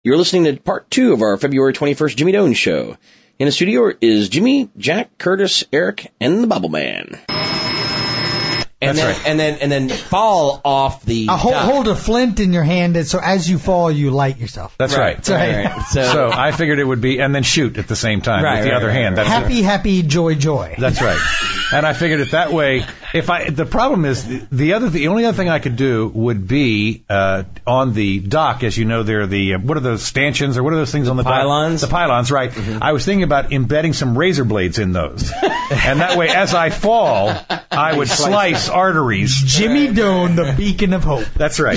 You're listening to part 2 of our February 21st Jimmy Doan Show. In the studio is Jimmy, Jack, Curtis, Eric, and the Bubble Man. And then fall off the hold a flint in your hand, and so as you fall, you light yourself. That's right. Right. So I figured it would be, and then shoot at the same time with the other hand. That's happy, joy. That's right. And I figured it that way. The problem is the only other thing I could do would be on the dock, as you know, there are what are those stanchions or what are those things on the pylons? Dock? The pylons, right? Mm-hmm. I was thinking about embedding some razor blades in those, and that way, as I fall, I would slice arteries. Jimmy Doan, the beacon of hope. That's right.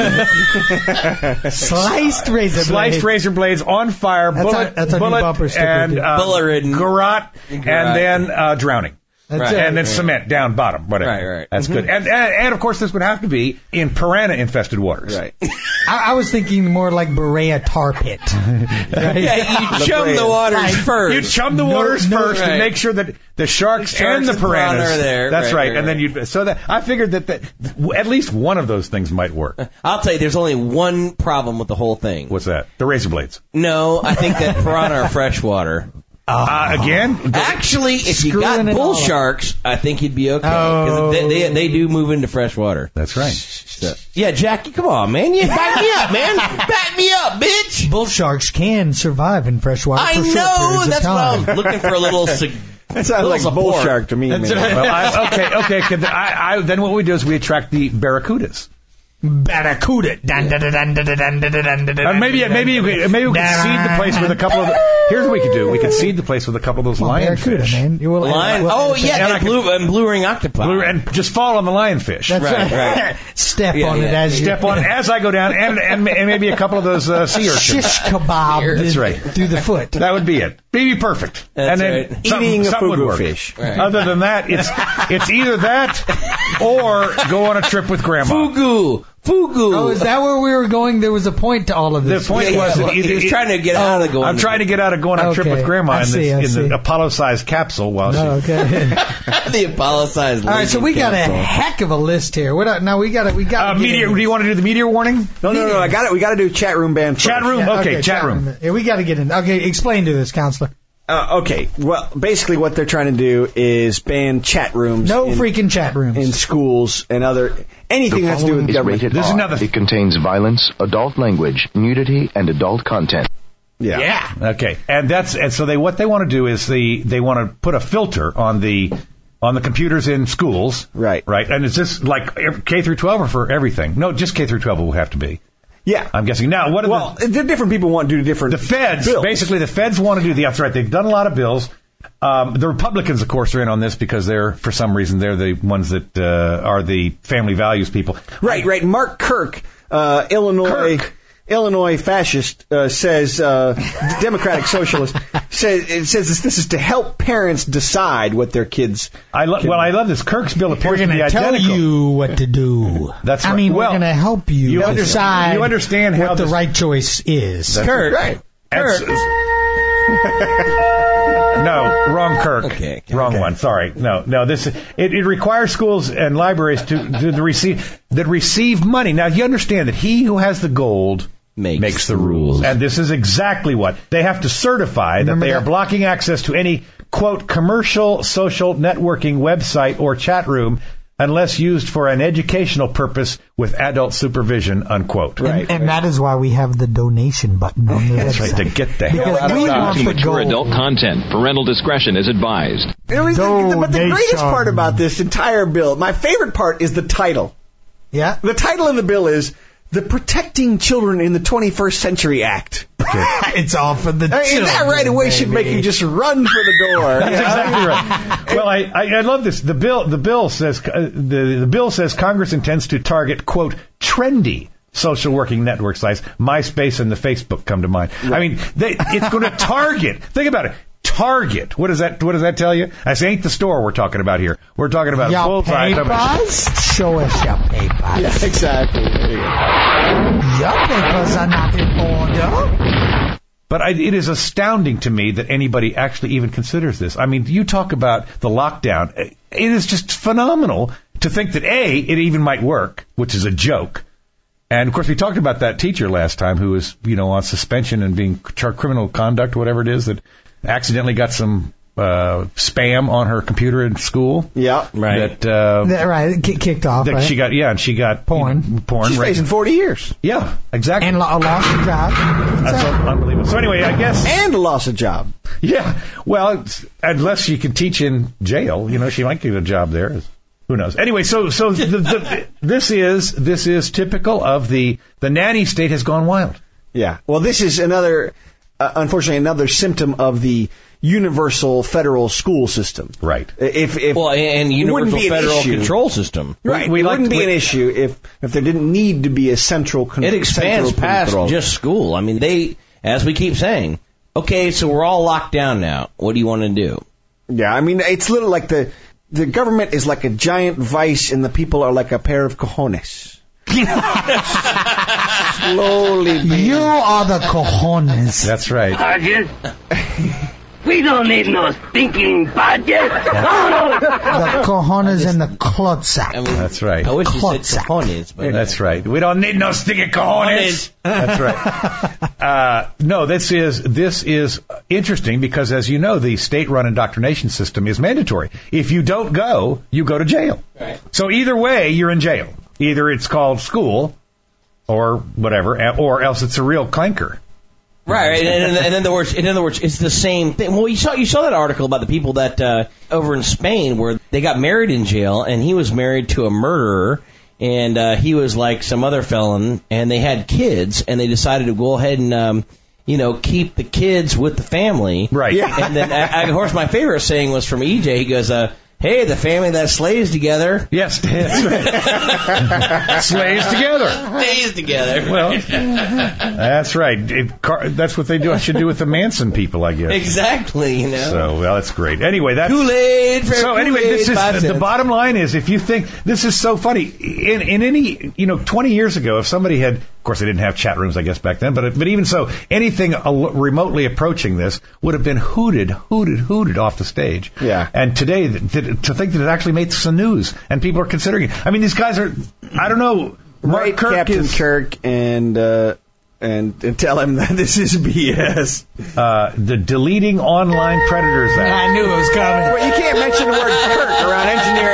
Sliced razor blades on fire, bullet, and bullet-ridden, garrote, and then drowning. And then cement down bottom, whatever. Right. That's good. And of course, this would have to be in piranha-infested waters. Right. I was thinking more like Berea tar pit. Yeah, you chum the waters first. You chum the waters first to make sure that the sharks and the piranhas are there. That's right. And then I figured that at least one of those things might work. I'll tell you, there's only one problem with the whole thing. What's that? The razor blades. No, I think that piranha are freshwater. Again? Actually, if you got bull sharks, I think you'd be okay. Because they do move into fresh water. That's right. So, yeah, Jackie, come on, man. You back me up, man. Back me up, bitch. Bull sharks can survive in fresh water for short periods of time. That's what I was looking for, a little... That sounds like bull shark to me, man. Well, okay. Then what we do is we attract the barracudas. Barracuda. Maybe we could seed the place with a couple of. Here's what we could do. We could seed the place with a couple of those lionfish. And blue ring octopi. And just fall on the lionfish. That's right. Step on it as I go down, and maybe a couple of those sea urchins. Shish kebab. That's right. Through the foot. That would be it. Be perfect. That's and then right. Eating a fugu fish. Right. Other than that, it's either that or go on a trip with grandma. Fugu. Oh, is that where we were going? There was a point to all of this. The point was that he was trying to get out of going. I'm trying to get out of going on a trip with grandma in the Apollo-sized capsule while she. The Apollo-sized. All right, so we got a heck of a list here. We got. Meteor. Do you want to do the meteor warning? No. I got it. We got to do chat room ban first. Chat room. Yeah, okay, chat room. Yeah, we got to get in. Okay, explain to this, counselor. Okay, well, basically what they're trying to do is ban chat rooms. No freaking chat rooms. In schools and anything that has to do with government. It contains violence, adult language, nudity, and adult content. Yeah. Okay. And so what they want to do is they want to put a filter on the computers in schools. Right. Right. And is this like K through 12 or for everything? No, just K through 12 will have to be. Yeah. I'm guessing. Now, the different people want to do different The feds, bills. basically, the feds want to do that's right. They've done a lot of bills. The Republicans, of course, are in on this because for some reason, they're the ones that are the family values people. Right. Mark Kirk, Illinois fascist, says, Democratic socialist, says this is to help parents decide what their kids I love this. Kirk's bill appears to be identical. We're going to tell you what to do. That's right. we're going to help you decide you understand how what the right choice is. Kirk. Right. Kirk. No, wrong Kirk. Okay. Wrong one. Sorry. No. It requires schools and libraries to receive money. Now, you understand that he who has the gold makes the rules. And this is exactly what. They have to certify that they are blocking access to any, quote, commercial social networking website or chat room unless used for an educational purpose with adult supervision, unquote. Right. And that is why we have the donation button on the website. That's right, to get the hell out of Too mature adult content. Parental discretion is advised. But the greatest part about this entire bill, my favorite part, is the title. Yeah? The title of the bill is the Protecting Children in the 21st Century Act. Okay. It's all for the children. That right away should make you just run for the door. That's exactly right. Well, I love this. The bill says the bill says Congress intends to target, quote, trendy social working network sites. MySpace and the Facebook come to mind. Right. I mean, it's going to target. Think about it. Target. What does that tell you? This ain't the store we're talking about here. We're talking about full-time. Show us your papers. Yeah, exactly. There you go. Your papers are not in order. But it is astounding to me that anybody actually even considers this. I mean, you talk about the lockdown. It is just phenomenal to think that, A, it even might work, which is a joke. And, of course, we talked about that teacher last time who was, on suspension and being criminal conduct, whatever it is, that accidentally got some spam on her computer in school. Yeah. Right. Kicked off, that right? She got porn. She's facing 40 years. Yeah, exactly. And a loss of job. That's unbelievable. So anyway, I guess... And a loss of job. Yeah. Well, unless she can teach in jail, she might get a job there. Who knows? Anyway, so this is typical of the nanny state has gone wild. Yeah. Well, this is unfortunately, another symptom of the universal federal school system. Right. And universal federal control system. Right. It wouldn't be an issue if there didn't need to be a central control. It expands past just school. I mean, as we keep saying, okay, so we're all locked down now. What do you want to do? Yeah, I mean, it's literally like the government is like a giant vice and the people are like a pair of cojones. Slowly. You are the cojones. That's right. Sergeant, we don't need no stinking budget. The cojones and the klotsack. I mean, that's right. I wish you said cojones. But that's right. We don't need no stinking cojones. That's right. No, this is interesting because, as you know, the state-run indoctrination system is mandatory. If you don't go, you go to jail. Right. So either way, you're in jail. Either it's called school or whatever, or else it's a real clanker. Right. And in other words, it's the same thing. Well, you saw that article about the people that over in Spain where they got married in jail, and he was married to a murderer, and he was like some other felon, and they had kids, and they decided to go ahead and keep the kids with the family. Right. Yeah. And then, of course, my favorite saying was from EJ. He goes, hey, the family that slays together. Yes, that's right. Slays together. Stays together. Well, that's right. That's what they do. I should do with the Manson people, I guess. Exactly. So, that's great. Anyway, that's... Kool-Aid. So, anyway, this is... The bottom line is, if you think... This is so funny. In any... 20 years ago, if somebody had... Of course, they didn't have chat rooms, I guess, back then. But even so, anything remotely approaching this would have been hooted off the stage. Yeah. And today, to think that it actually makes the news, and people are considering it. I mean, these guys are, I don't know, Mark Kirk Captain Kirk and tell him that this is BS. The Deleting Online Predators Act. I knew it was coming. Well, you can't mention the word Kirk around Engineer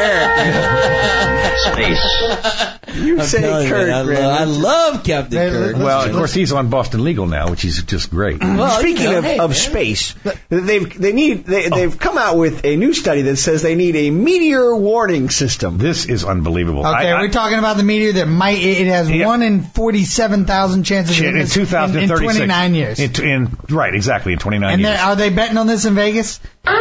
Eric. Space. You say Kirk, I love Captain Kirk. Well, of course, he's on Boston Legal now, which is just great. Well, speaking of space, they've come out with a new study that says they need a meteor warning system. This is unbelievable. Okay, we're talking about the meteor that it has 1 in 47,000 chances of in 2036. In 29 years. Right, exactly, in 29 years. Are they betting on this in Vegas?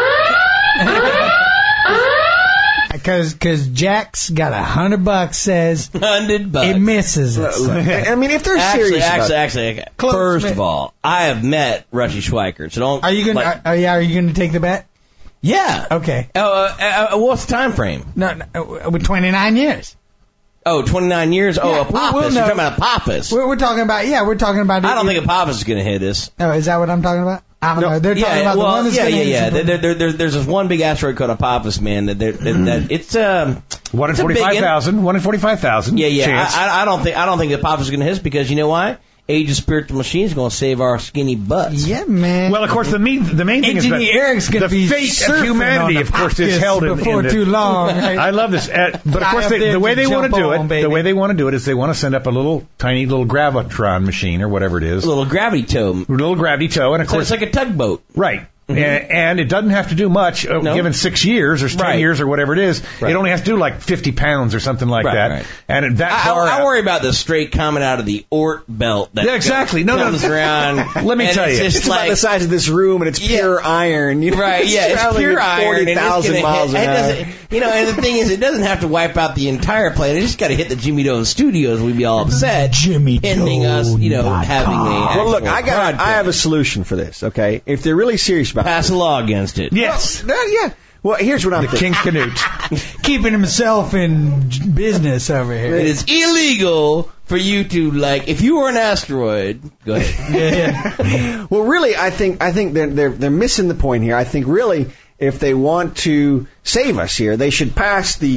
Because Jack's got $100 says $100 it misses us. I mean, if they're serious actually, first of all, I have met Rusty Schweikert. So don't. Are you gonna? Are you gonna take the bet? Yeah. Okay. What's the time frame? No, with 29 years. Oh, 29 years? Yeah, a Pappas. You're talking about a Pappas. We're talking about, we're talking about... I don't think a Pappas is going to hit us. Oh, is that what I'm talking about? I don't know. They're talking about the one that's going to hit us. There's this one big asteroid called a Pappas, man, that it's... 1 in 45,000. 1 in 45,000. Yeah. Chance. I don't think the Pappas is going to hit us because you know why? Age of Spiritual Machine is going to save our skinny butts. Yeah, man. Well, of course, the main thing is that Eric's the fate of humanity, of course, is held before too long. Right? I love this, but of course, the way they want to do it, is they want to send up a tiny little gravitron machine or whatever it is, a little gravity toe, and of course, it's like a tugboat, right? Mm-hmm. And it doesn't have to do much, given 6 years or 10 years or whatever it is. Right. It only has to do like 50 pounds or something like that. Right. And I worry about the straight coming out of the Oort belt. That exactly. Comes around. Let me tell you. It's about the size of this room, and it's pure iron. Right, it's pure iron. 40,000 miles an hour. And the thing is, it doesn't have to wipe out the entire planet. It just got to hit the Jimmy Doan Studios. We'd be all upset. Jimmy pending us, having a Well, look, I have a solution for this, okay? If they're really serious about pass a law against it. Yes. Well, here's what I'm thinking. King Canute. Keeping himself in business over here. It is illegal for you to, if you were an asteroid, go ahead. Well, really, I think they're missing the point here. I think really, if they want to save us here, they should pass the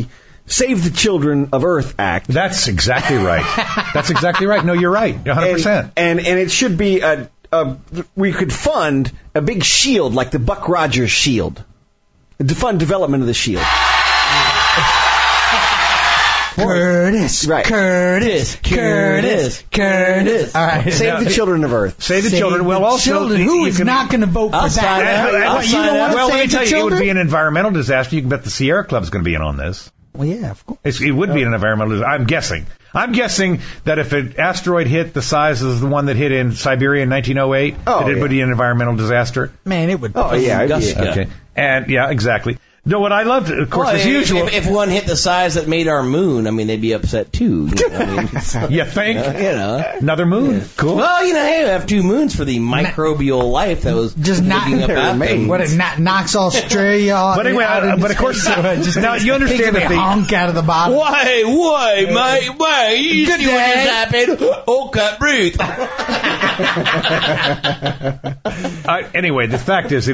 Save the Children of Earth Act. That's exactly right. That's exactly right. No, you're right. 100%. And it should be we could fund a big shield like the Buck Rogers shield. To fund development of the shield. Curtis, right. Curtis. All right. Save the Children of Earth. Save the children. Well, also, children. Who is not going to vote for that? Well, let me tell you, it would be an environmental disaster. You can bet the Sierra Club's going to be in on this. Well, yeah, of course. It would be an environmental disaster. I'm guessing that if an asteroid hit the size of the one that hit in Siberia in 1908, it would be an environmental disaster. Man, it would. Oh, yeah. Okay. And, yeah, exactly. No, what I loved, of course, as usual. If one hit the size that made our moon, I mean, they'd be upset too. You think? Another moon. Yeah. Cool. Well, hey, we have 2 moons for the microbial life that was just knocking about them. What it knocks Australia out. But anyway, but of course, now you understand that they honk out of the bottom. Why, mate? You see what just happened? Oh, cut Ruth. Anyway, the fact is,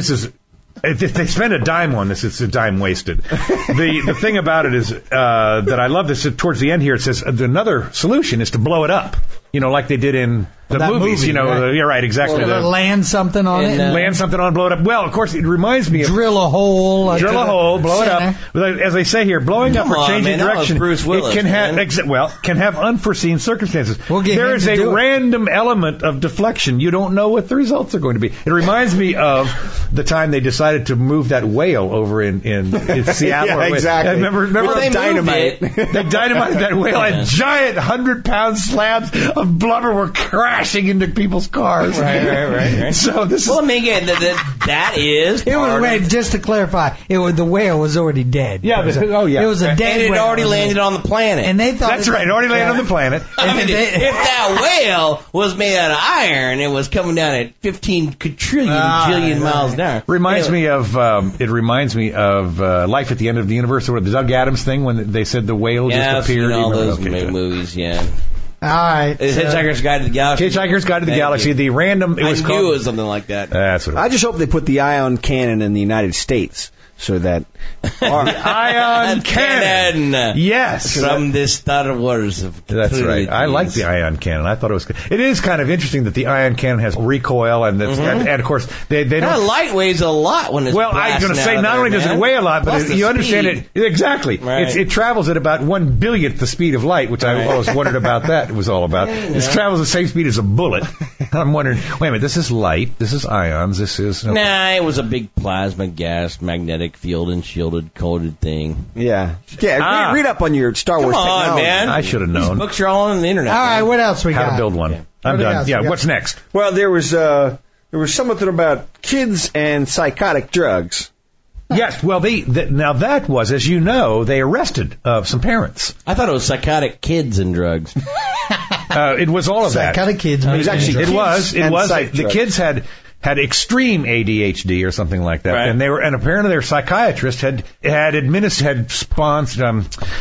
if they spend a dime on this, it's a dime wasted. The thing about it is that I love this. Towards the end here, it says another solution is to blow it up. Like they did in the movies. Right? You're right, exactly. Land something on it. Land something on, blow it up. Well, of course, it reminds me of... Drill a hole, blow it up. As they say here, blowing up or changing direction, Bruce Willis, it can have unforeseen circumstances. There is a random element of deflection. You don't know what the results are going to be. It reminds me of the time they decided to move that whale over in Seattle. Yeah, exactly. Remember they dynamite. They dynamited that whale, and giant 100-pound slabs of blubber were crashing into people's cars. Right. So this is... Well, again, that is... Just to clarify, the whale was already dead. Yeah. It was a dead and it whale. already landed on the planet. And they thought... That's right. It already landed on the planet. If that whale was made out of iron, it was coming down at 15 quadrillion miles an hour. Reminds me of Life at the End of the Universe, or the Doug Adams thing when they said the whale just appeared. All those movies, yeah. All right. Hitchhiker's Guide to the Galaxy. Hitchhiker's Guide to the Galaxy. The random... I knew it was something like that. That's what it was. I just hope they put the ion cannon in the United States so that... ion cannon! Yes! From the Star Wars. That's right. I like the ion cannon. I thought it was good. It is kind of interesting that the ion cannon has recoil, and of course, they don't... That light weighs a lot when it's I'm going to say, not only does it weigh a lot, but you understand it... Exactly. Right. It travels at about 1/1000th the speed of light, which I always wondered about that. It was all about. It travels the same speed as a bullet. I'm wondering, wait a minute, this is light, this is ions, this is... Nah, it was a big plasma gas, magnetic field and shielded, coated thing. Yeah. Read up on your Star Wars technology. Come on, man. I should have known. These books are all on the internet. All right, what else we got? How to build one. Okay. I'm done. Yeah, what's next? Well, there was something about kids and psychotic drugs. Yes, well, now that was, as you know, they arrested some parents. I thought it was psychotic kids and drugs. It was all of that. Psychotic kids. It was actually It was. The drugs. kids had extreme ADHD or something like that, right. and apparently their psychiatrist had sponsored.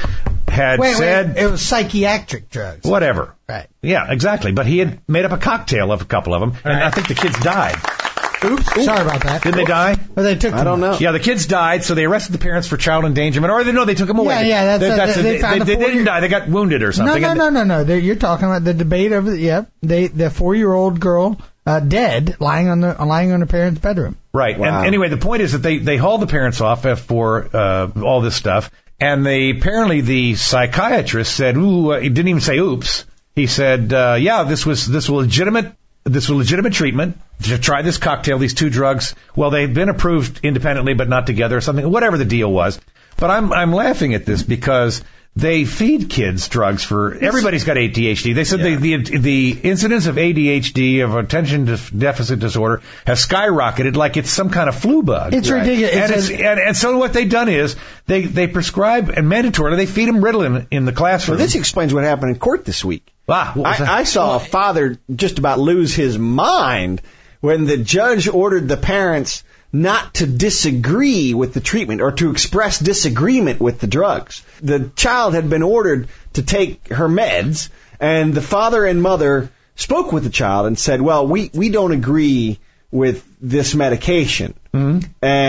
Said it was psychiatric drugs. Whatever. Right. Yeah, exactly. But he had made up a cocktail of a couple of them, and I think the kids died. Oops. Sorry about that. Didn't they die? Or they took them. I don't know. Yeah, the kids died, so they arrested the parents for child endangerment, or they took them away. Yeah, they didn't die. They got wounded or something. No. You're talking about the debate over the 4-year-old girl dead, lying on her parents' bedroom. Right. Wow. And anyway, the point is that they hauled the parents off for all this stuff, and apparently the psychiatrist said, he didn't even say oops. He said, this was legitimate treatment to try this cocktail, these 2 drugs. Well, they've been approved independently, but not together or something, whatever the deal was. But I'm laughing at this because they feed kids drugs for everybody's got ADHD. They said the incidence of ADHD, of attention deficit disorder, has skyrocketed like it's some kind of flu bug. It's ridiculous. And so what they've done is they prescribe and mandatorily they feed them Ritalin in the classroom. Well, this explains what happened in court this week. I saw a father just about lose his mind when the judge ordered the parents not to disagree with the treatment or to express disagreement with the drugs. The child had been ordered to take her meds, and the father and mother spoke with the child and said, well, we don't agree with this medication. Mm-hmm. And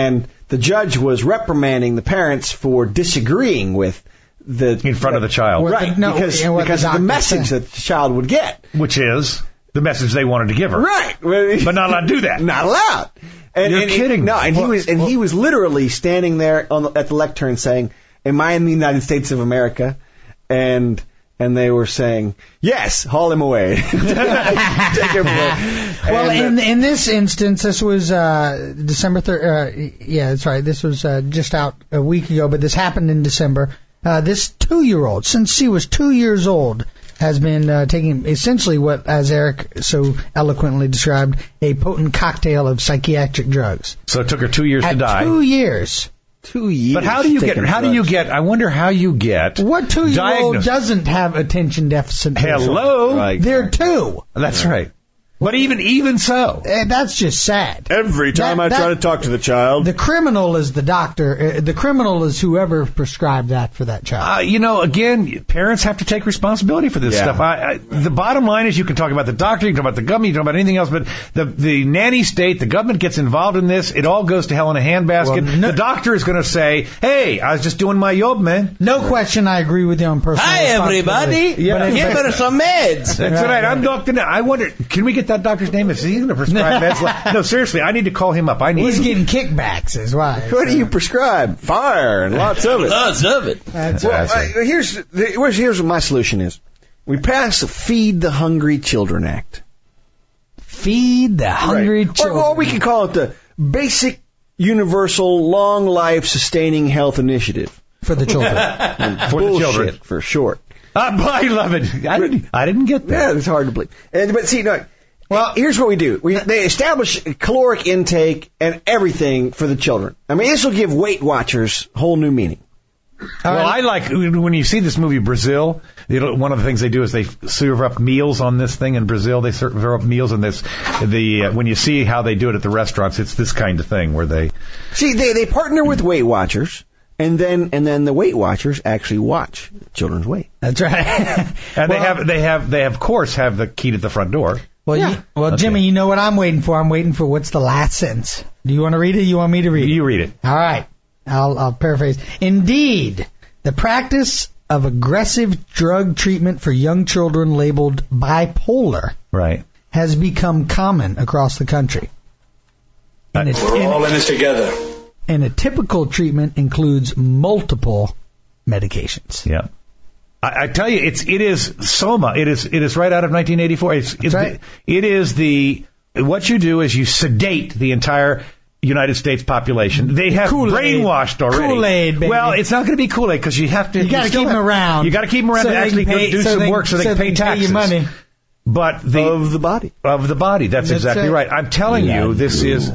the judge was reprimanding the parents for disagreeing with in front of the child. Right, because of the message that the child would get. Which is the message they wanted to give her. Right. But not allowed to do that. Not allowed. You're kidding me. No, and he was literally standing there at the lectern saying, "Am I in the United States of America?" And they were saying, "Yes, haul him away." Take him away. Well, in this instance, this was December 3rd. Yeah, that's right. This was just out a week ago, but this happened in December. This 2-year-old, since she was 2 years old, has been taking essentially what, as Eric so eloquently described, a potent cocktail of psychiatric drugs. So it took her 2 years to die. 2 years. 2 years. But how do you get, I wonder how you get. What 2-year-old doesn't have attention deficit? Hello? Right. They're 2. That's right. But even so. That's just sad. Every time I try to talk to the child. The criminal is the doctor. The criminal is whoever prescribed that for that child. Again, parents have to take responsibility for this stuff. The bottom line is you can talk about the doctor, you can talk about the government, you can talk about anything else, but the nanny state, the government gets involved in this. It all goes to hell in a handbasket. Well, the doctor is going to say, "Hey, I was just doing my job, man." No question, I agree with you on personal responsibility. Hi, everybody. Yeah. Give her some meds. That's right. I'm Dr. I wonder, can we get that doctor's name? Is he going to prescribe meds? No, seriously, I need to call him up. He's getting kickbacks, is why. What do you prescribe? Fire and lots of it. Lots of it. Here's what my solution is. We pass the Feed the Hungry Children Act. Feed the Hungry Children. Or we can call it the Basic Universal Long Life Sustaining Health Initiative. For the children. For the children. For short. I love it. I didn't get that. Yeah, it's hard to believe. But see, no. Well, here's what we do. They establish caloric intake and everything for the children. I mean, this will give Weight Watchers whole new meaning. Well, I like, when you see this movie Brazil, one of the things they do is they serve up meals on this thing in Brazil. They serve up meals on this. When you see how they do it at the restaurants, it's this kind of thing where they... See, they partner with Weight Watchers. And then the Weight Watchers actually watch children's weight. That's right. And they of course have the key to the front door. Well, yeah. Jimmy, you know what I'm waiting for? I'm waiting for what's the last sentence. Do you want to read it? Or you want me to read it? You read it. All right. I'll paraphrase. Indeed, the practice of aggressive drug treatment for young children labeled bipolar has become common across the country. We're all in this together. And a typical treatment includes multiple medications. Yeah. I tell you, it is Soma. It is right out of 1984. It's right. What you do is you sedate the entire United States population. They have brainwashed already. Kool-Aid, baby. Well, it's not going to be Kool-Aid because you got to keep them around. You got to keep them around to actually do some work so they can pay taxes. Pay you money. But of the body. Of the body. That's exactly right. I'm telling you, this is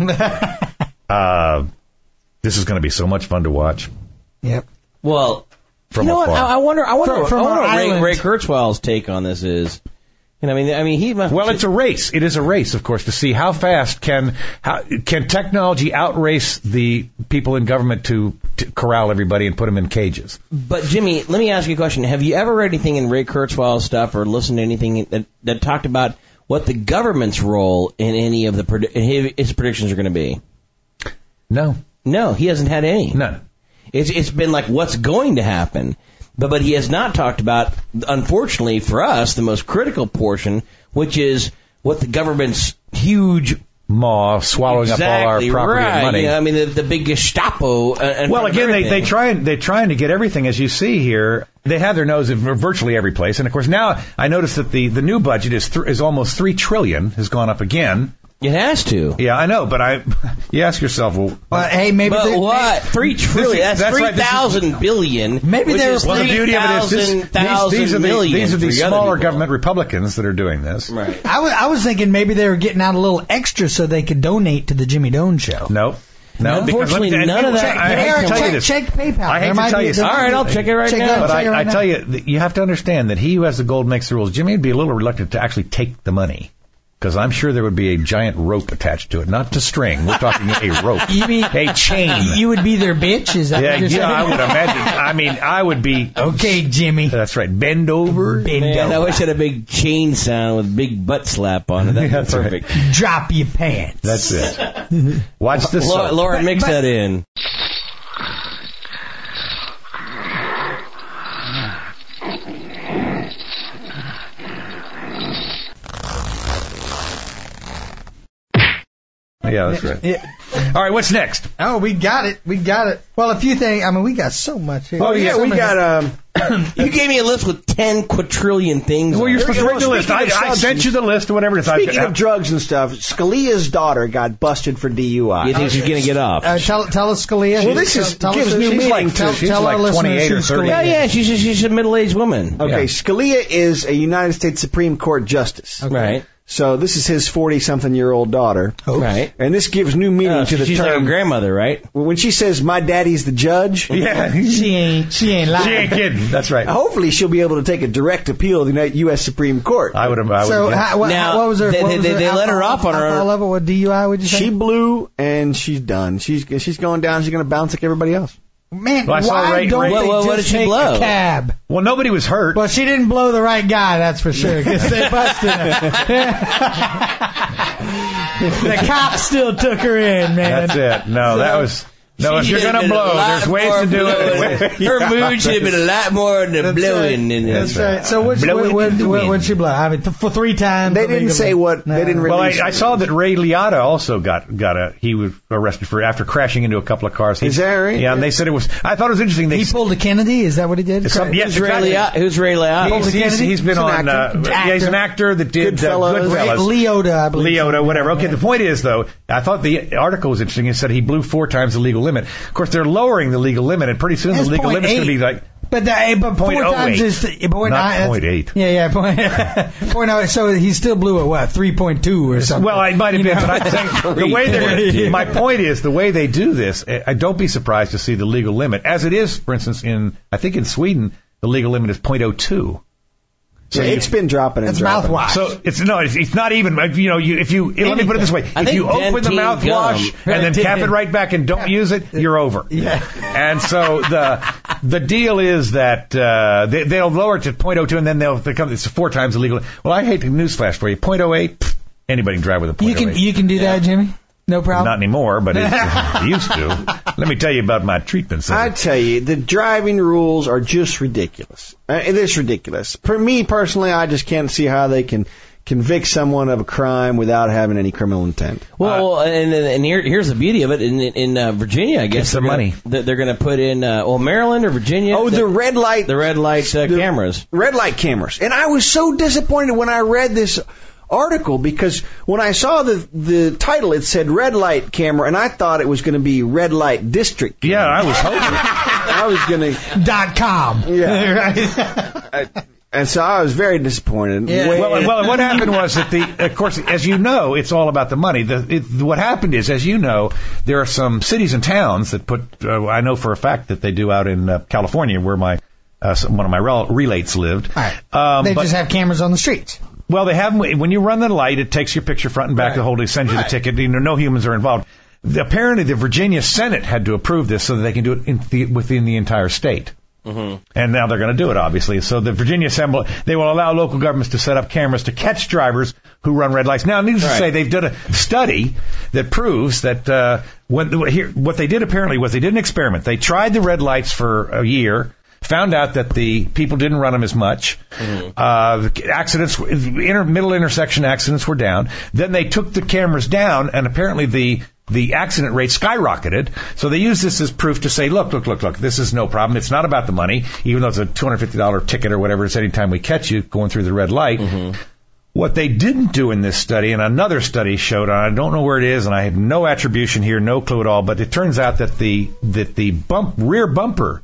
this is going to be so much fun to watch. Yep. Well, from afar. What? I wonder what Ray Kurzweil's take on this is. And I mean, he must. Well, it's a race. It is a race, of course, to see how fast can technology outrace the people in government to corral everybody and put them in cages. But Jimmy, let me ask you a question. Have you ever read anything in Ray Kurzweil's stuff or listened to anything that talked about what the government's role in any of his predictions are going to be? No, he hasn't had any. None. It's been like what's going to happen. But he has not talked about, unfortunately for us, the most critical portion, which is what the government's huge maw swallowing up all our property and money. You know, I mean, the big Gestapo. Well, again, they're trying to get everything, as you see here. They have their nose in virtually every place, and of course now I notice that the new budget is almost $3 trillion, has gone up again. It has to. Yeah, I know, but you ask yourself, hey, maybe. But what? $3 trillion? That's 3,000 billion. Maybe they're. Well, the beauty of it is these are the smaller government Republicans that are doing this. Right. I was thinking maybe they were getting out a little extra so they could donate to the Jimmy Done Show. No, unfortunately, none of that. I hate to tell you this. Check PayPal. I hate to tell you. All right, I'll check it right now. But I tell you, you have to understand that he who has the gold makes the rules. Jimmy would be a little reluctant to actually take the money. Because I'm sure there would be a giant rope attached to it. Not to string. We're talking a rope. You mean a chain. You would be their bitch? Is that what you're saying? I would imagine. I mean, I would be... Okay, Jimmy. That's right. Bend over. Man, I wish it had a big chain sound with big butt slap on it. That's perfect. Right. Drop your pants. That's it. Watch this. Lauren, mix that in. Yeah, that's right. Yeah. All right, what's next? Oh, we got it. Well, a few things. I mean, we got so much here. Oh, yeah, we got... You gave me a list with 10 quadrillion things. Well, you're supposed to read the list. I sent you the list or whatever it is. Speaking of drugs and stuff, Scalia's daughter got busted for DUI. You think she's going to get off? Tell us, Scalia. Well, this gives new meaning to... She's like 28 or 30. Yeah, she's a middle-aged woman. Okay, yeah. Scalia is a United States Supreme Court justice. Okay. Right. So this is his 40-something-year-old daughter. Oh. Right. And this gives new meaning to the she's term. She's like a grandmother, right? When she says, my daddy's the judge. Yeah. She ain't lying. She ain't kidding. That's right. Hopefully she'll be able to take a direct appeal to the U.S. Supreme Court. I would. So now, what was her? They let her off on her level with DUI. Would you say? She blew and she's done. She's going down. She's going to bounce like everybody else. Man, why don't they just take a cab? Well, nobody was hurt. Well, she didn't blow the right guy, that's for sure, because they busted her. The cops still took her in, man. That's it. No, that was... No, if you're going to blow, there's ways to do it. Her mood should have been a lot more than blowing. That's right. So what'd she blow? I mean, for 3 times. They didn't say what. No. They didn't release. Well, I saw that Ray Liotta also he was arrested after crashing into a couple of cars. Is that right? Yeah, and they said it was. I thought it was interesting. He pulled a Kennedy. Is that what he did? Yes, Who's Ray Liotta? He's been on. He's an actor that did Goodfellas. Liotta, I believe. Liotta, whatever. Okay, the point is though, I thought the article was interesting. It said he blew 4 times the legal limit. Of course, they're lowering the legal limit, and pretty soon the legal limit's going to be like. But 4 times is not 0.8. Yeah, 0.08. So he still blew it, what, 3.2 or something? Well, I might have been, but I'm saying the way my point is the way they do this. I don't be surprised to see the legal limit as it is. For instance, I think in Sweden the legal limit is 0.02. So it's been dropping. It's mouthwash. So it's not even. Let me put it this way: if you open the mouthwash and then cap it right back and don't use it, you're over. Yeah. And so the deal is that they'll lower it to 0.02 and then they'll come. It's 4 times the legal. Well, I hate the newsflash for you. 0.08. Anybody can drive with a 0.08. You can do that, Jimmy. No problem. Not anymore, but it used to. Let me tell you about my treatment center. I tell you, the driving rules are just ridiculous. It is ridiculous. For me personally, I just can't see how they can convict someone of a crime without having any criminal intent. Well, and here's the beauty of it. In Virginia, I guess the money they're going to put in Maryland or Virginia. Oh, the red light cameras. Red light cameras. And I was so disappointed when I read this article because when I saw the title, it said red light camera, and I thought it was going to be red light district camera. Yeah, I was hoping. I was going to .com. Yeah. And so I was very disappointed. Yeah. Well, what happened was that of course, as you know, it's all about the money. What happened is, as you know, there are some cities and towns that put. I know for a fact that they do out in California, where one of my relates lived. All right. They just have cameras on the streets. Well, they have. When you run the light, it takes your picture front and back. Right. The whole day sends you the ticket. No humans are involved. Apparently, the Virginia Senate had to approve this so that they can do it within the entire state. Mm-hmm. And now they're going to do it, obviously. So the Virginia Assembly, they will allow local governments to set up cameras to catch drivers who run red lights. Now, needless to say, they've done a study that proves that what they did apparently was they did an experiment. They tried the red lights for a year. Found out that the people didn't run them as much. Mm-hmm. Accidents, middle intersection accidents were down. Then they took the cameras down, and apparently the accident rate skyrocketed. So they used this as proof to say, look, this is no problem. It's not about the money, even though it's a $250 ticket or whatever. It's any time we catch you going through the red light. Mm-hmm. What they didn't do in this study, and another study showed, I don't know where it is, and I have no attribution here, no clue at all, but it turns out that the rear bumper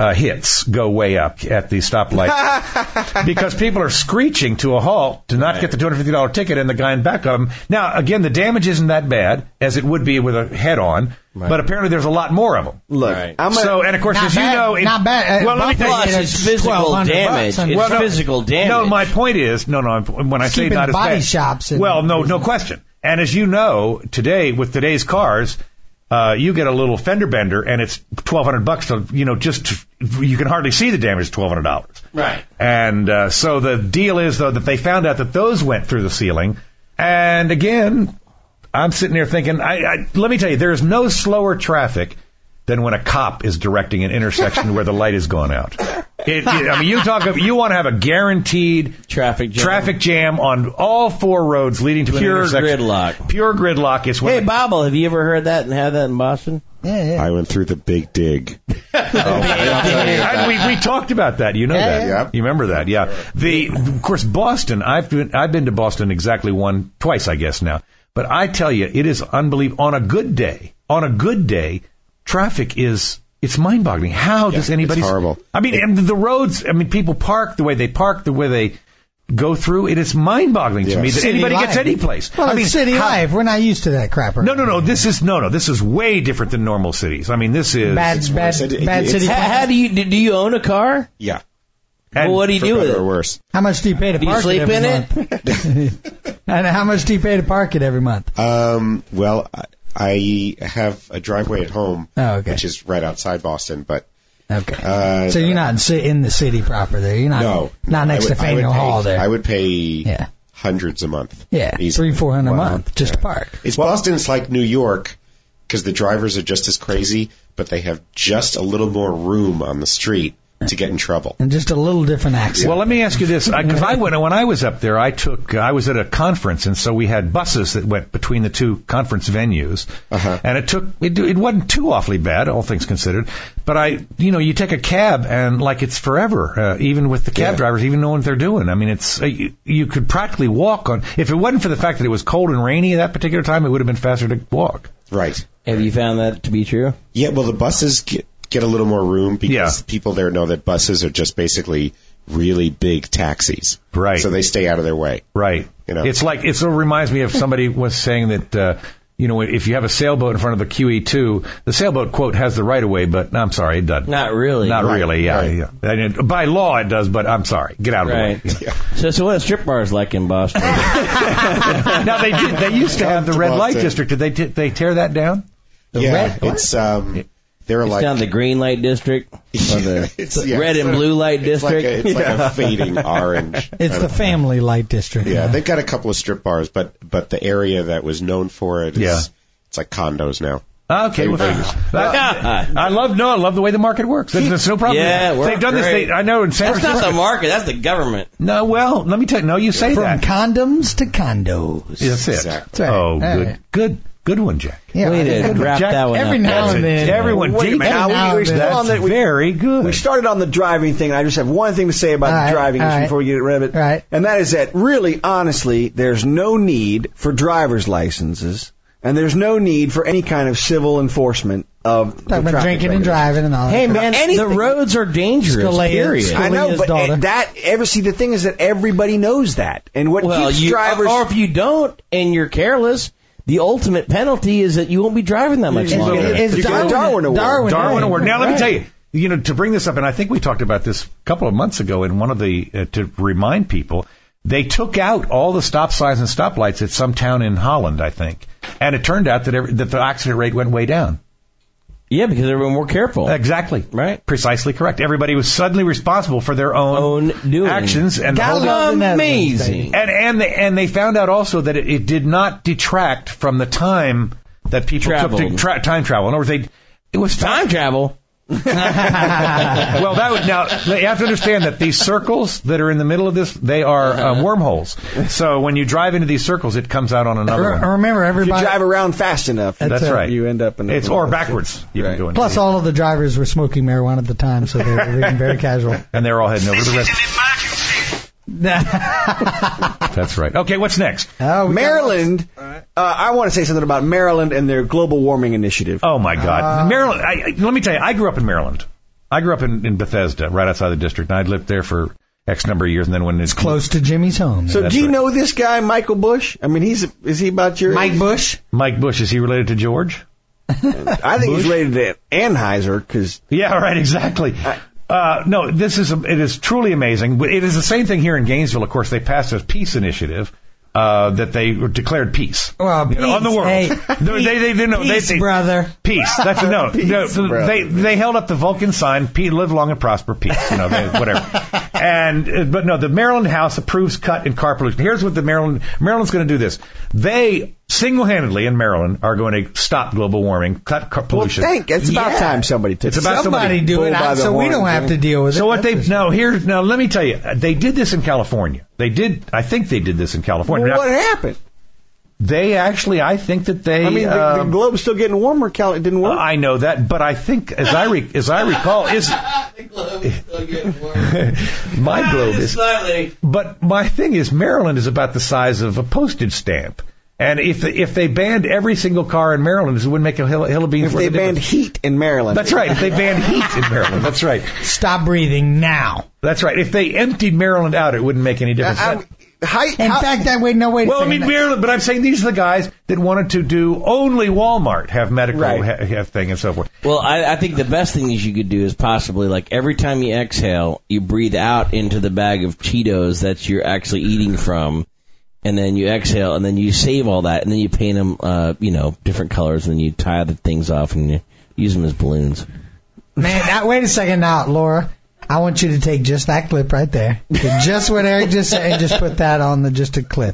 hits go way up at the stoplight because people are screeching to a halt to not get the $250 ticket and the guy in back of them. Now, again, the damage isn't that bad as it would be with a head-on, but apparently there's a lot more of them. Look, and of course, as you know... Not bad. Well, let me tell you, it's physical damage. It's physical damage. No, my point is, when I say not as bad... body shops. Well, no question. And as you know, today, with today's cars... you get a little fender bender, and it's $1,200. You can hardly see the damage. $1,200. Right. And so the deal is, though, that they found out that those went through the ceiling. And again, I'm sitting there thinking, let me tell you, there is no slower traffic than when a cop is directing an intersection where the light has gone out. You want to have a guaranteed traffic jam on all 4 roads leading to an intersection. Pure gridlock is what. Hey, Bobble, have you ever heard that and had that in Boston? Yeah. I went through the Big Dig. We talked about that. You know that. Yeah. You remember that? Yeah. Of course, Boston. I've been to Boston exactly twice, I guess now. But I tell you, it is unbelievable. On a good day, traffic is. It's mind-boggling. How does anybody... It's horrible. I mean, and the roads, people park, the way they go through, it is mind-boggling to me that anybody gets any place. Well, city life. We're not used to that crap. Right? No. This is way different than normal cities. I mean, this is... Bad city. How do you own a car? Yeah. Well, what do you do with it? Or worse. How much do you pay to park it every month? Do you sleep in it? And how much do you pay to park it every month? Well, I have a driveway at home, which is right outside Boston, but... Okay. So you're not in the city proper there? You're not next to Faneuil Hall there? I would pay hundreds a month. Yeah, $300-400 a month just to park. Boston's like New York, because the drivers are just as crazy, but they have just a little more room on the street to get in trouble. And just a little different accent. Well, let me ask you this, because when I was up there, I was at a conference, and so we had buses that went between the 2 conference venues, and it wasn't too awfully bad, all things considered, but you take a cab, and it's forever, even with the cab drivers, even knowing what they're doing. I mean, it's, you could practically walk on, if it wasn't for the fact that it was cold and rainy at that particular time, it would have been faster to walk. Right. Have you found that to be true? Yeah, well, the buses get a little more room because people there know that buses are just basically really big taxis. Right. So they stay out of their way. Right. It's like, it sort of reminds me of somebody was saying that, if you have a sailboat in front of the QE2, the sailboat, quote, has the right of way, but I'm sorry, it doesn't. Not really. Not really, yeah. By law it does, but I'm sorry. Get out of the way. Yeah. So what are strip bars like in Boston? Now, they used to have the red light district. Did they tear that down? It's down the green light district, or the red and blue light district. It's like a fading orange. It's the family light district. Yeah, they've got a couple of strip bars, but the area that was known for it is it's like condos now. Okay, I love the way the market works. There's no problem. Yeah, they've done this. I know in San Francisco. That's not the market. That's the government. No, well, let me tell you. No, you say that. From condoms to condos. That's it. Exactly. Oh, good one, Jack. Yeah, way to wrap that one every up. now and then. Everyone, we started on the driving thing, and I just have one thing to say about the driving issue before we get rid of it. Right. And that is that really, honestly, there's no need for driver's licenses, and there's no need for any kind of civil enforcement of drinking and driving and all that. Hey, man, the roads are dangerous, period. I know, but the thing is that everybody knows that. And what keeps drivers... Or if you don't, and you're careless... The ultimate penalty is that you won't be driving that much longer. It's Darwin Award. Now, let me tell you, to bring this up, and I think we talked about this a couple of months ago in one of the, to remind people, they took out all the stop signs and stoplights at some town in Holland, I think. And it turned out that the accident rate went way down. Yeah, because they were more careful. Exactly. Right. Precisely correct. Everybody was suddenly responsible for their own actions. And amazing. And they found out also that it did not detract from the time that people took to time travel. In other words, it was time travel. Well, now you have to understand that these circles that are in the middle of this, they are wormholes. So when you drive into these circles, it comes out on another one. Remember, everybody, if you drive around fast enough, that's right. You end up in or backwards. Right. Plus, all of the drivers were smoking marijuana at the time, so they were being very casual. And they were all heading over the rest. That's right. Okay, what's next? Maryland. I want to say something about Maryland and their global warming initiative. Oh my God, Maryland! Let me tell you, I grew up in Maryland, I grew up in Bethesda, right outside the district, and I'd lived there for X number of years, and then when it's close to Jimmy's home. So do you know this guy, Michael Bush? I mean, is he about your Mike Bush? Mike Bush, is he related to George? I think he's related to Anheuser, because... Yeah, right, exactly. No, it is truly amazing. It is the same thing here in Gainesville. Of course, they passed a peace initiative. That they declared peace, well, peace, on the world. Hey, peace, brother. Peace. That's no. Peace, they held up the Vulcan sign. Live long and prosper. Peace. Whatever. But no, the Maryland House approves cut in car pollution. Here's what Maryland's going to do this. They single-handedly in Maryland are going to stop global warming, cut car pollution. Well, it's about time somebody took it. It's about somebody do it, so we don't have to deal with it. So what now let me tell you, they did this in California. I think they did this in California. Well, what happened? They actually, I think that they... I mean, the globe's still getting warmer. It didn't work. I know that, but I think, as I recall, the globe is still getting warmer. My globe is... Slightly. But my thing is, Maryland is about the size of a postage stamp. And if they banned every single car in Maryland, it wouldn't make a hill of beans. If they banned heat in Maryland. That's right. If they banned heat in Maryland. That's right. Stop breathing now. That's right. If they emptied Maryland out, it wouldn't make any difference. In fact, wait. Well, I mean, Maryland, but I'm saying these are the guys that wanted to do only Walmart have medical have thing and so forth. Well, I think the best thing you could do is possibly, like, every time you exhale, you breathe out into the bag of Cheetos that you're actually eating from. And then you exhale, and then you save all that, and then you paint them, different colors, and then you tie the things off, and you use them as balloons. Man, wait a second now, Laura. I want you to take just that clip right there, just what Eric just said, and just put that on just a clip.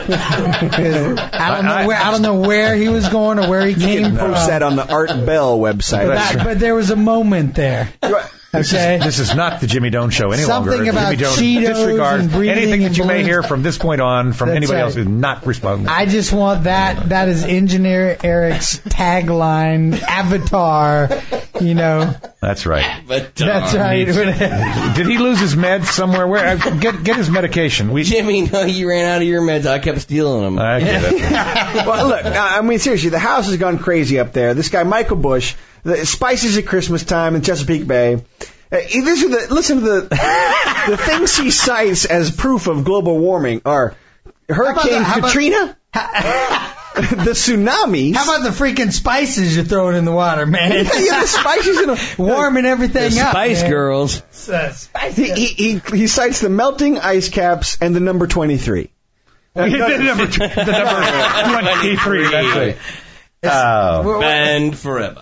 I don't know where he was going or where he came from. Post that on the Art Bell website. But there was a moment there. Okay. This is not the Jimmy Doan Show any Something longer. about Jimmy Doan Cheetos disregards and breathing anything that you and may hear from this point on from anybody else is not responsible. I just want that. That is Engineer Eric's tagline, avatar. That's right. That's right. Did he lose his meds somewhere? Where? Get his medication. Jimmy, no, you ran out of your meds. I kept stealing them. I get it. Well, look, I mean, seriously, the house has gone crazy up there. This guy, Michael Bush, the spices at Christmas time in Chesapeake Bay. Listen to the things he cites as proof of global warming are Hurricane Katrina, the tsunamis. How about the freaking spices you're throwing in the water, man? Yeah, the spices warming everything up. Spice Girls. He cites the melting ice caps and the number 23. The number 23. That's right. And forever.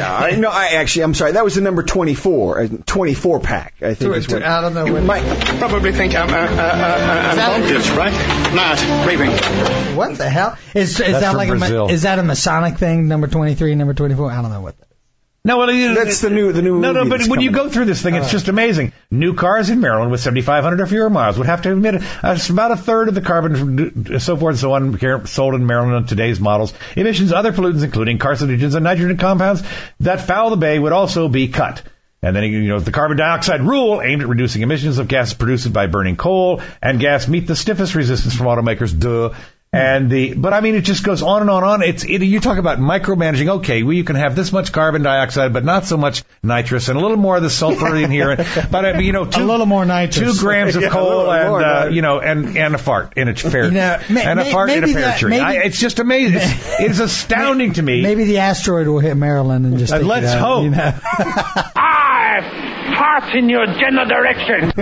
I'm sorry. That was the number 24, 24 pack. I think. I don't know. You might probably think I'm bonkers, right? Not raving. What the hell? Is that like is that a Masonic thing? Number 23, number 24. I don't know what that is. No, well, that's the new. No, but when you go through this thing, it's just amazing. New cars in Maryland with 7,500 or fewer miles would have to emit about a third of the carbon, so forth and so on, sold in Maryland on today's models. Emissions, other pollutants, including carcinogens and nitrogen compounds that foul the bay, would also be cut. And then, the carbon dioxide rule aimed at reducing emissions of gases produced by burning coal and gas meet the stiffest resistance from automakers. Duh. But I mean, it just goes on and on and on. You talk about micromanaging. Okay, well, you can have this much carbon dioxide, but not so much nitrous, and a little more of the sulfur in here. But a little more nitrous, 2 grams of coal, and a fart in a pear, and a fart in a pear tree. It's just amazing. It's astounding to me. Maybe the asteroid will hit Maryland and just. Let's hope. I fart in your general direction.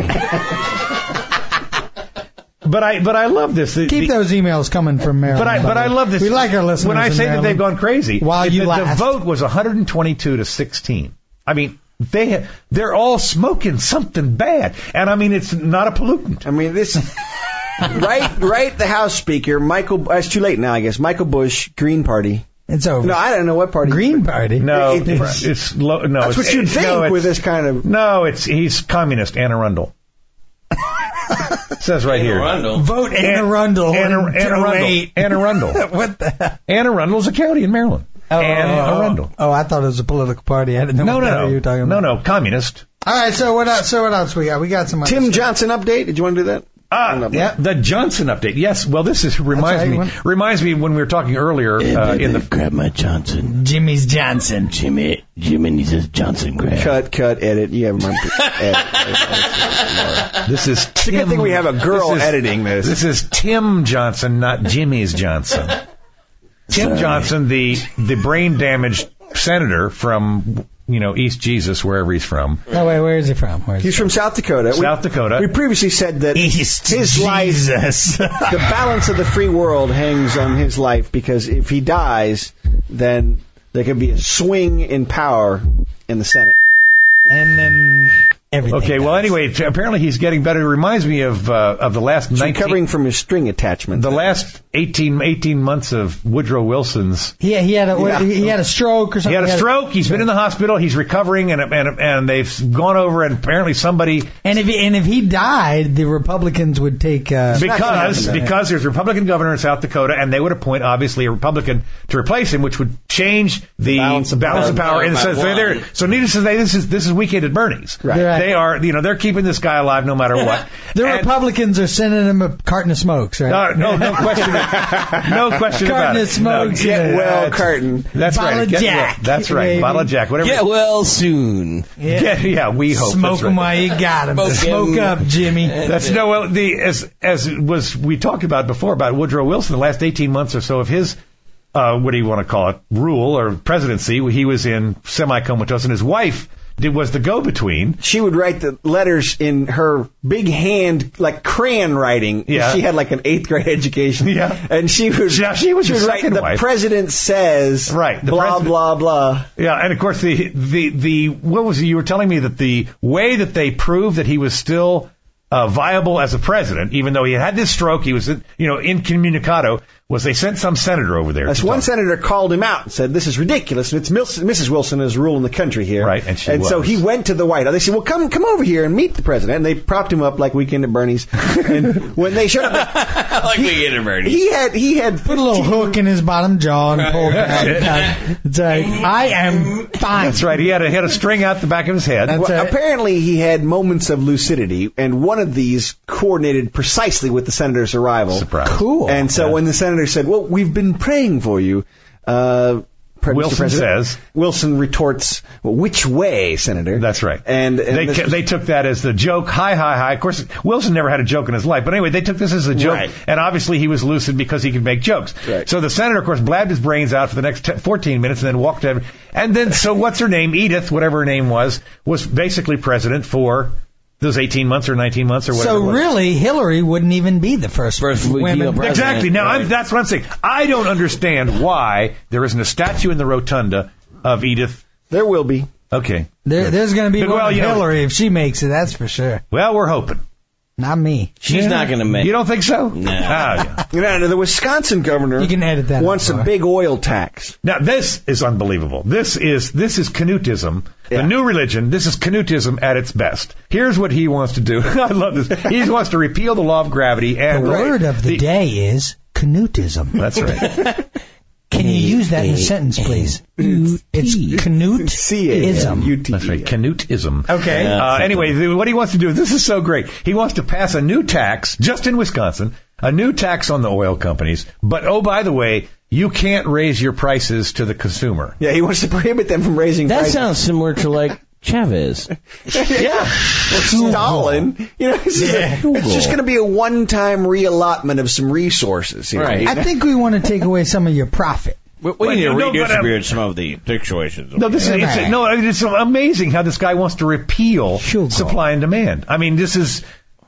But I love this. Keep those emails coming from Maryland. But I love this. We like our listeners. When I say that they've gone crazy, the vote was 122 to 16. I mean, they're all smoking something bad, and I mean it's not a pollutant. I mean this. Right. The House Speaker, Michael. It's too late now, I guess. Michael Bush, Green Party. It's over. No, I don't know what party. Green Party. No, it's low. No, that's what you'd think with this kind of. No, he's communist. Anne Arundel. It says right here. Vote Anne Arundel. Anne Arundel. What the hell? Anne Arundel's a county in Maryland. Anne Arundel. Oh, I thought it was a political party. I didn't know what you were talking about. No, communist. All right, so what else we got? We got some. Tim Johnson update. Did you want to do that? The Johnson update. Yes, well, this reminds me when we were talking earlier grab my Johnson. Jimmy's Johnson. Jimmy needs his Johnson grab. Cut, edit. You have edit. This is Tim. It's a good thing we have a girl editing this. This is Tim Johnson, not Jimmy's Johnson. Tim Johnson, the brain damaged senator from East Jesus, wherever he's from. No, wait, where is he from? He's from South Dakota. Dakota. We previously said that his life, the balance of the free world hangs on his life, because if he dies, then there could be a swing in power in the Senate. And then everything. Okay, well, anyway, apparently he's getting better. It reminds me of the last recovering from his string attachment. The last 18 months of Woodrow Wilson's. He had a stroke or something. He had a stroke. He's been in the hospital. He's recovering, and they've gone over, and apparently somebody. And if he died, the Republicans would take because there's a Republican governor in South Dakota, and they would appoint obviously a Republican to replace him, which would change the balance of power. So needless to say, this is weekend at Bernie's. Right. They are, they're keeping this guy alive no matter what. Republicans are sending him a carton of smokes, right? No question. No question about it. Carton of smokes. Get well, carton. That's right. Jack. That's right. Baby. Bottle of Jack. Whatever. Get well soon. Yeah, we hope. Smoke them while you got them. Smoke up, Jimmy. We talked about before about Woodrow Wilson. The last 18 months or so of his, what do you want to call it, rule or presidency, he was in semi-comatose, and his wife was the go-between. She would write the letters in her big hand, like crayon writing. Yeah. She had like an 8th grade education. Yeah. And she was write, the president says, right, blah, blah, blah. Yeah, and of course what was it? You were telling me that the way that they proved that he was still viable as a president, even though he had this stroke, he was, incommunicado, was they sent some senator over there. That's one senator called him out and said, "This is ridiculous. It's Mrs. Wilson is ruling the country here." Right, and so he went to the White House. They said, "Well, come over here and meet the president." And they propped him up like Weekend at Bernie's. And when they showed up, Weekend at Bernie's, he had put a little hook in his bottom jaw and pulled it out. It's like, I am fine. That's right. He had a string out the back of his head. Apparently, he had moments of lucidity, and one of these coordinated precisely with the senator's arrival. Surprise. Cool. And so when the senator said, "Well, we've been praying for you," Wilson retorts, "Well, which way, Senator?" That's right. And they took that as the joke. Hi. Of course, Wilson never had a joke in his life, but anyway, they took this as a joke, right. And obviously he was lucid because he could make jokes. Right. So the senator, of course, blabbed his brains out for the next 14 minutes and then walked out. And then, so what's her name? Edith, whatever her name was basically president for those 18 months or 19 months or whatever. So really, Hillary wouldn't even be the first women president. Exactly. Now, that's what I'm saying. I don't understand why there isn't a statue in the rotunda of Edith. There will be. Okay. There's going to be one of Hillary if she makes it, that's for sure. Well, we're hoping. Not me. She's not going to make it. You don't think so? No. The Wisconsin governor you can edit that wants a big oil tax. Now, this is unbelievable. This is Canutism, the new religion. This is Canutism at its best. Here's what he wants to do. I love this. He wants to repeal the law of gravity. And the word of the day is Canutism. That's right. Can you use that in a sentence, please? It's Canutism. That's right, Canutism. Okay. Anyway, what he wants to do, this is so great. He wants to pass a new tax, just in Wisconsin, a new tax on the oil companies. But, oh, by the way, you can't raise your prices to the consumer. Yeah, he wants to prohibit them from raising prices. That sounds similar to, like, Chavez. Yeah. Or Stalin. It's just going to be a one-time reallotment of some resources. Right. I think we want to take away some of your profit. We need to redistribute some of the situations. No, it's amazing how this guy wants to repeal supply and demand. I mean, this is...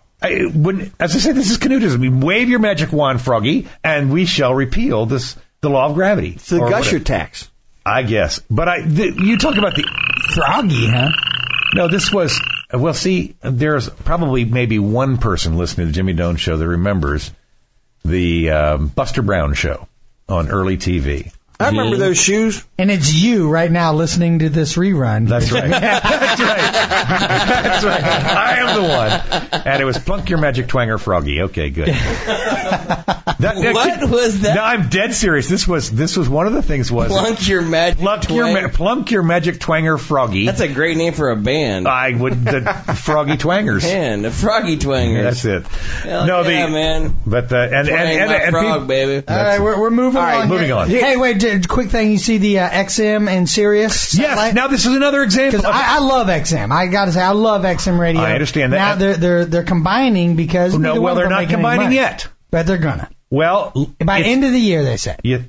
as I said, this is Canutism. Wave your magic wand, Froggy, and we shall repeal the law of gravity. It's the gusher tax. I guess. But you talk about the... Froggy, huh? No, this was... Well, see, there's probably maybe one person listening to the Jimmy Doan Show that remembers the Buster Brown show on early TV. I remember those shoes. And it's you right now listening to this rerun. That's right. That's right. That's right. I am the one. And it was Plunk Your Magic Twanger Froggy. Okay, good. What was that? No, I'm dead serious. This was one of the things was Plunk Your Magic Twanger. Plunk Your Magic Twanger Froggy. That's a great name for a band. I would the Froggy Twangers. Man, the Froggy Twangers. That's it. Hell yeah, man. But and frog, baby. All right, we're moving on. All right, moving on. Hey, wait, quick thing. You see the XM and Sirius satellite? Yes. Now this is another example. Because I love XM. I got to say, I love XM radio. I understand that. Now they're combining because they're not combining yet. But they're gonna. Well, by the end of the year, they said. They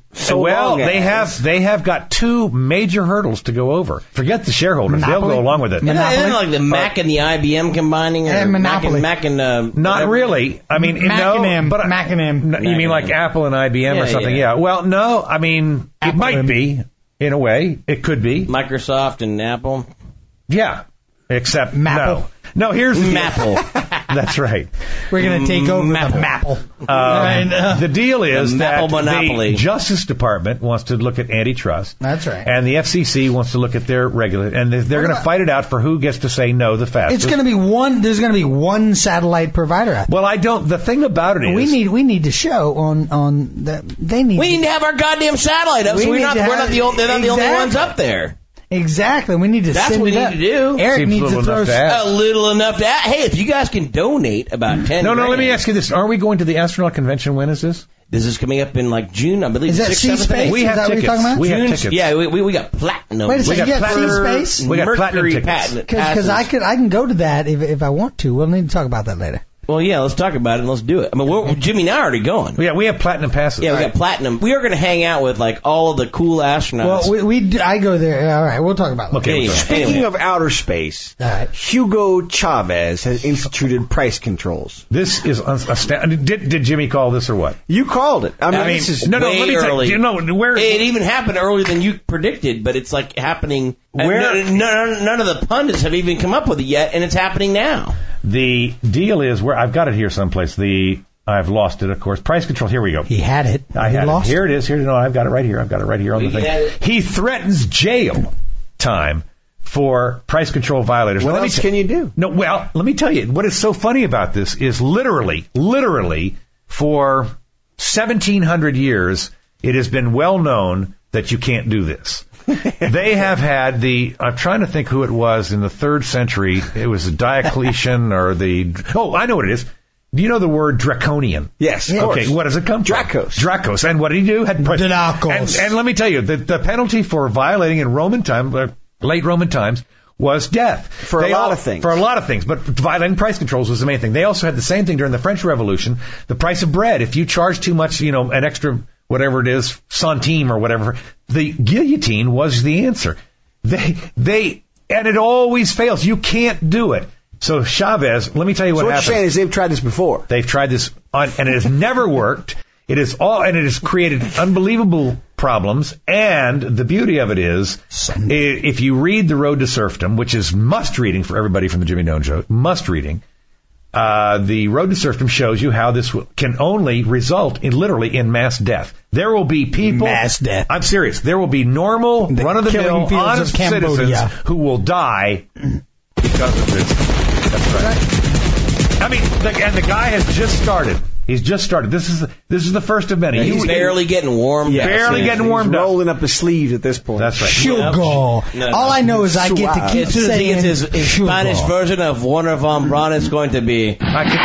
have got two major hurdles to go over. Forget the shareholders; they'll go along with it. Isn't like the Mac and the IBM combining, or Monopoly? Mac and not really. I mean, Mac and M. You mean like Apple and IBM or something? Yeah. Well, no. I mean, it might be in a way. It could be Microsoft and Apple. Yeah, except Maple. No, here's the Maple. That's right. We're going to take over the Maple. The deal is that monopoly. The Justice Department wants to look at antitrust. That's right. And the FCC wants to look at their regular, and they're going to fight it out for who gets to say no the fastest. It's going to be one. There's going to be one satellite provider out there. Well, I don't. The thing about it is we need to show on that they need. We need to have our goddamn satellite up. So they're not the only ones up there. Exactly. We need to That's send what we it need to do. Eric needs to throw a little enough to add. Hey, if you guys can donate about 10 No, let me ask you this. Are we going to the astronaut convention? When is this? This is coming up in like June, I believe. Is that C-Space? We have tickets. We have tickets. Yeah, we got platinum. Wait a second, you got C-Space? We got platinum tickets. Because I can go to that if I want to. We'll need to talk about that later. Well, yeah, let's talk about it and let's do it. I mean, Jimmy and I are already going. Yeah, we have platinum passes. Yeah, we got platinum. We are going to hang out with like all of the cool astronauts. Well, I go there. All right, we'll talk about it. Okay. Speaking of outer space, Hugo Chavez has instituted price controls. This is astounding. Did Jimmy call this or what? You called it. I mean this is way early. It even happened earlier than you predicted, but it's like happening. None of the pundits have even come up with it yet, and it's happening now. The deal is I've got it here someplace. I've lost it, of course. Price control. Here we go. He had it. I had it. Here it is. No, I've got it right here. I've got it right here on the thing. He threatens jail time for price control violators. What else can you do? No, well, let me tell you. What is so funny about this is literally, for 1,700 years, it has been well known that you can't do this. They have had I'm trying to think who it was in the 3rd century. It was Diocletian or I know what it is. Do you know the word draconian? Yes. Okay, what does it come from? Dracos. And what did he do? Dracos. And let me tell you, the penalty for violating in late Roman times, was death. For a lot of things. But violating price controls was the main thing. They also had the same thing during the French Revolution. The price of bread. If you charge too much, an extra whatever it is, centime or whatever, the guillotine was the answer. And it always fails. You can't do it. So Chavez, let me tell you what happened. So what you're saying is they've tried this before. They've tried this, and it has never worked. It has created unbelievable problems. And the beauty of it is, if you read The Road to Serfdom, which is must reading for everybody from the Jimmy Doan Show, must reading. The Road to Serfdom shows you how this can only result in mass death. There will be people... Mass death. I'm serious. There will be normal, run-of-the-mill, honest citizens who will die because of this. That's right. I mean, and the guy has just started. He's just started. This is the first of many. He's barely getting warmed up. Barely getting warmed up. Rolling up his sleeves at this point. That's right. Sugar. All I know is I get to keep saying it's his Spanish version of Warner von Braun is going to be.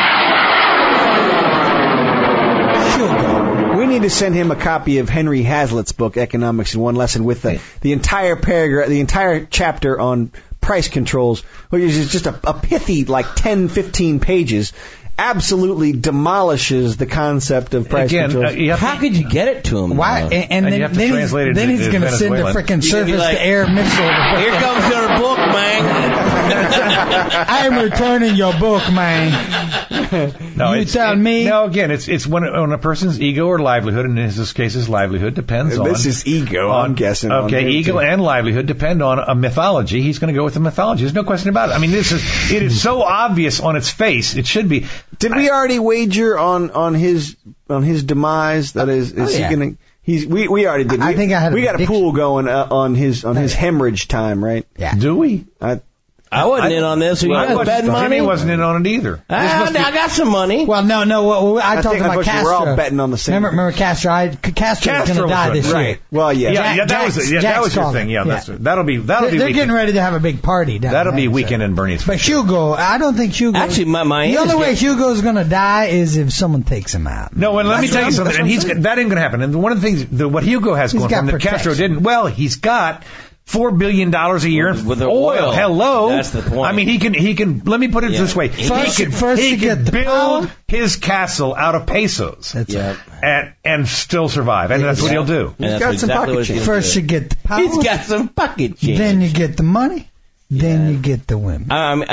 We need to send him a copy of Henry Hazlitt's book, Economics in One Lesson, with the entire paragraph, the entire chapter on price controls, which is just a pithy, 10, 15 pages. Absolutely demolishes the concept of price controls. How could you get it to him? Why? And then he's going to send a freaking service to Air Mitchell. Here comes your book, man. I'm returning your book, man. You tell me. No, again, it's when a person's ego or livelihood, and in this case, his livelihood depends on. This is ego, I'm guessing. Okay, ego and livelihood depend on a mythology. He's going to go with the mythology. There's no question about it. I mean, it is so obvious on its face. It should be. Did we already wager on his demise? That is he going to? We already did. I think I had. We got a pool going on his hemorrhage time, right? Yeah. Do we? I wasn't in on this. I wasn't in on it either. I got some money. Well, no. I talked about Castro. We're all betting on the same. Remember Castro? Castro was going to die this year. Well, yeah. That was your thing. Yeah, that'll be. They're getting ready to have a big party. That'll be Weekend in Bernie's. But Hugo, I don't think Hugo. Actually, my the only way Hugo's going to die is if someone takes him out. No, and let me tell you something. And that ain't going to happen. And one of the things what Hugo has going for him that Castro didn't. Well, he's got $4 billion a year with oil. Hello. That's the point. I mean, he can, let me put it this way. First he to can build his castle out of pesos. That's and still survive. And that's what he'll do. He's got some pocket change. First you get the power. He's got some pocket change. Then you get the money. Then you get the women. I mean,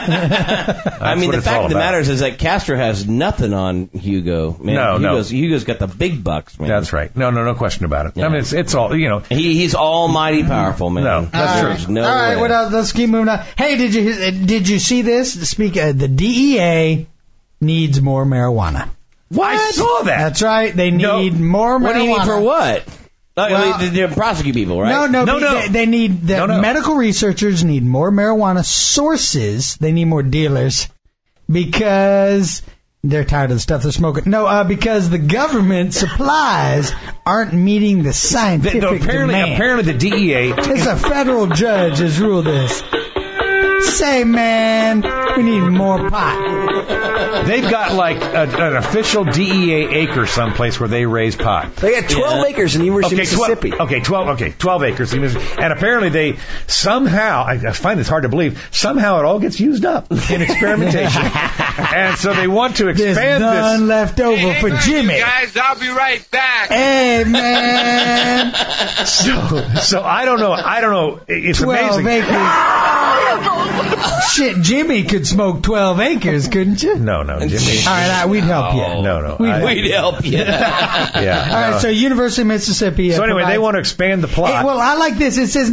the fact of the matter is that Castro has nothing on Hugo. Man, Hugo's got the big bucks, man. That's right. No question about it. Yeah. I mean, it's all, He's almighty powerful, man. No, that's true. All right, what else? Let's keep moving on. Hey, did you see this? The DEA needs more marijuana. What? I saw that. That's right. They need more marijuana. What do you need for what? They prosecute people, right? No. They need medical researchers need more marijuana sources. They need more dealers because they're tired of the stuff they're smoking. No, because the government supplies aren't meeting the scientific demand. Apparently, the DEA. It's a federal judge has ruled this. Say, man, we need more pot. They've got like an official DEA acre someplace where they raise pot. They got 12 acres in the University of Mississippi. 12 acres. And apparently they somehow, I find this hard to believe, somehow it all gets used up in experimentation. And so they want to expand There's none left over for Jimmy. Guys, I'll be right back. Hey, man. So I don't know. It's 12 amazing. Acres. Shit, Jimmy could smoke 12 acres, couldn't you? No, Jimmy. All right, we'd help you. No. We'd help you. Yeah. All right, so University of Mississippi. So anyway, they want to expand the plot. Well, I like this. It says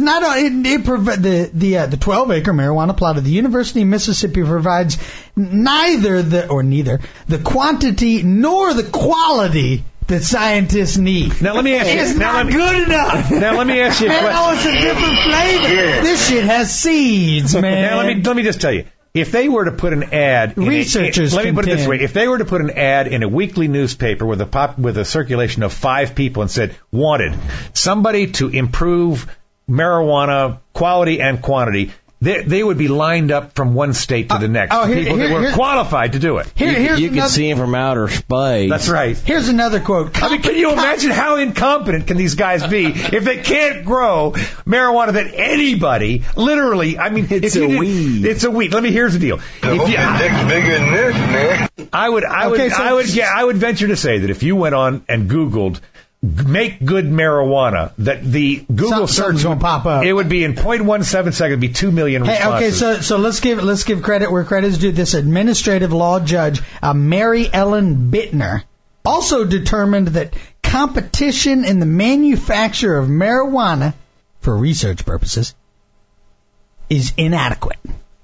the 12-acre marijuana plot of the University of Mississippi provides neither the quantity nor the quality that scientists need. Now let me ask you. It's not good enough. Now let me ask you a question. Oh, it's a different flavor. Yeah. This shit has seeds, man. Now let me just tell you. If they were to put an ad, let me put it this way: if they were to put an ad in a weekly newspaper with a circulation of 5 people and said, "Wanted somebody to improve marijuana quality and quantity," they would be lined up from one state to the next. People that were qualified to do it. You can see them from outer space. That's right. Here's another quote. I mean, can you imagine how incompetent can these guys be if they can't grow marijuana that anybody, literally, I mean, it's a weed. It's a weed. Here's the deal. Bigger than this, man. I would venture to say that if you went on and Googled make good marijuana, that the Google search won't pop up. It would be in 0.17 seconds, it'd be 2 million responses. Okay, so let's give credit where credit is due. This administrative law judge, Mary Ellen Bittner, also determined that competition in the manufacture of marijuana for research purposes is inadequate.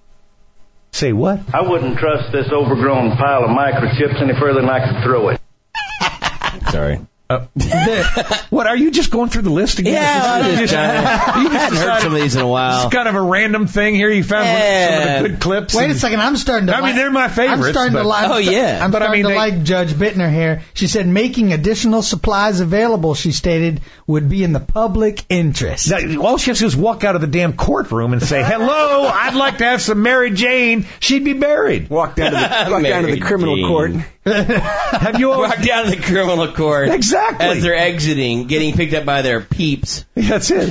Say what? I wouldn't trust this overgrown pile of microchips any further than I could throw it. Sorry. What, are you just going through the list again? Yeah, you hadn't heard some of these in a while. It's kind of a random thing here. You found some of the good clips. Wait a second, I'm starting to I mean, they're my favorites. I'm starting to like. Oh, yeah. I'm starting to like Judge Bittner here. She said making additional supplies available, she stated, would be in the public interest. Now, all she has to do is walk out of the damn courtroom and say, "Hello, I'd like to have some Mary Jane." She'd be buried. Walk down to the criminal court. Have you walked down to the criminal court? Exactly. As they're exiting, getting picked up by their peeps. That's it.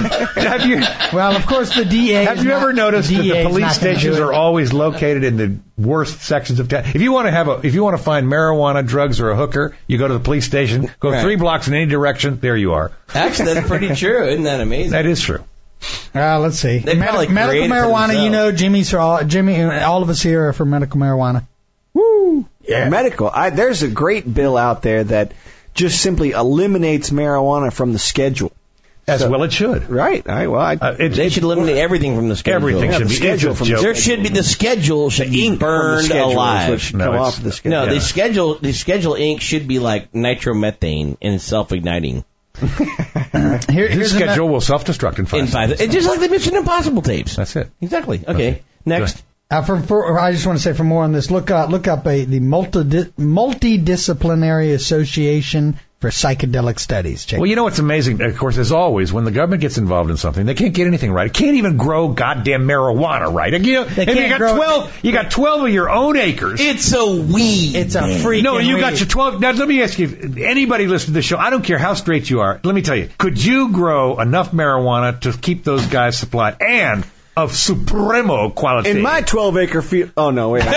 Well, of course, the DA. Have you ever noticed that the police stations are always located in the worst sections of town? If you want to find marijuana, drugs, or a hooker, you go to the police station. Go 3 blocks in any direction. There you are. Actually, that's pretty true. Isn't that amazing? That is true. Let's see. Medical marijuana. Jimmy, all of us here are for medical marijuana. Woo! Yeah. Medical. There's a great bill out there that just simply eliminates marijuana from the schedule. Well, it should. Right. They should eliminate everything from the schedule. Everything should be scheduled from there should be the schedule should be burned alive. Come off the schedule. No, the schedule ink should be like nitromethane and self-igniting. His schedule will self-destruct in 5 seconds. It's just like the Mission Impossible tapes. That's it. Exactly. Okay. Next. I just want to say for more on this, look up the Multidisciplinary Association for Psychedelic Studies. Well, you know what's amazing? Of course, as always, when the government gets involved in something, they can't get anything right. It can't even grow goddamn marijuana right. You got 12 of your own acres. It's a weed. It's a freaking No, you got weed. your 12. Now, let me ask you, anybody listening to this show, I don't care how straight you are, let me tell you, could you grow enough marijuana to keep those guys supplied and of supremo quality? In my 12-acre field. Oh, no, wait.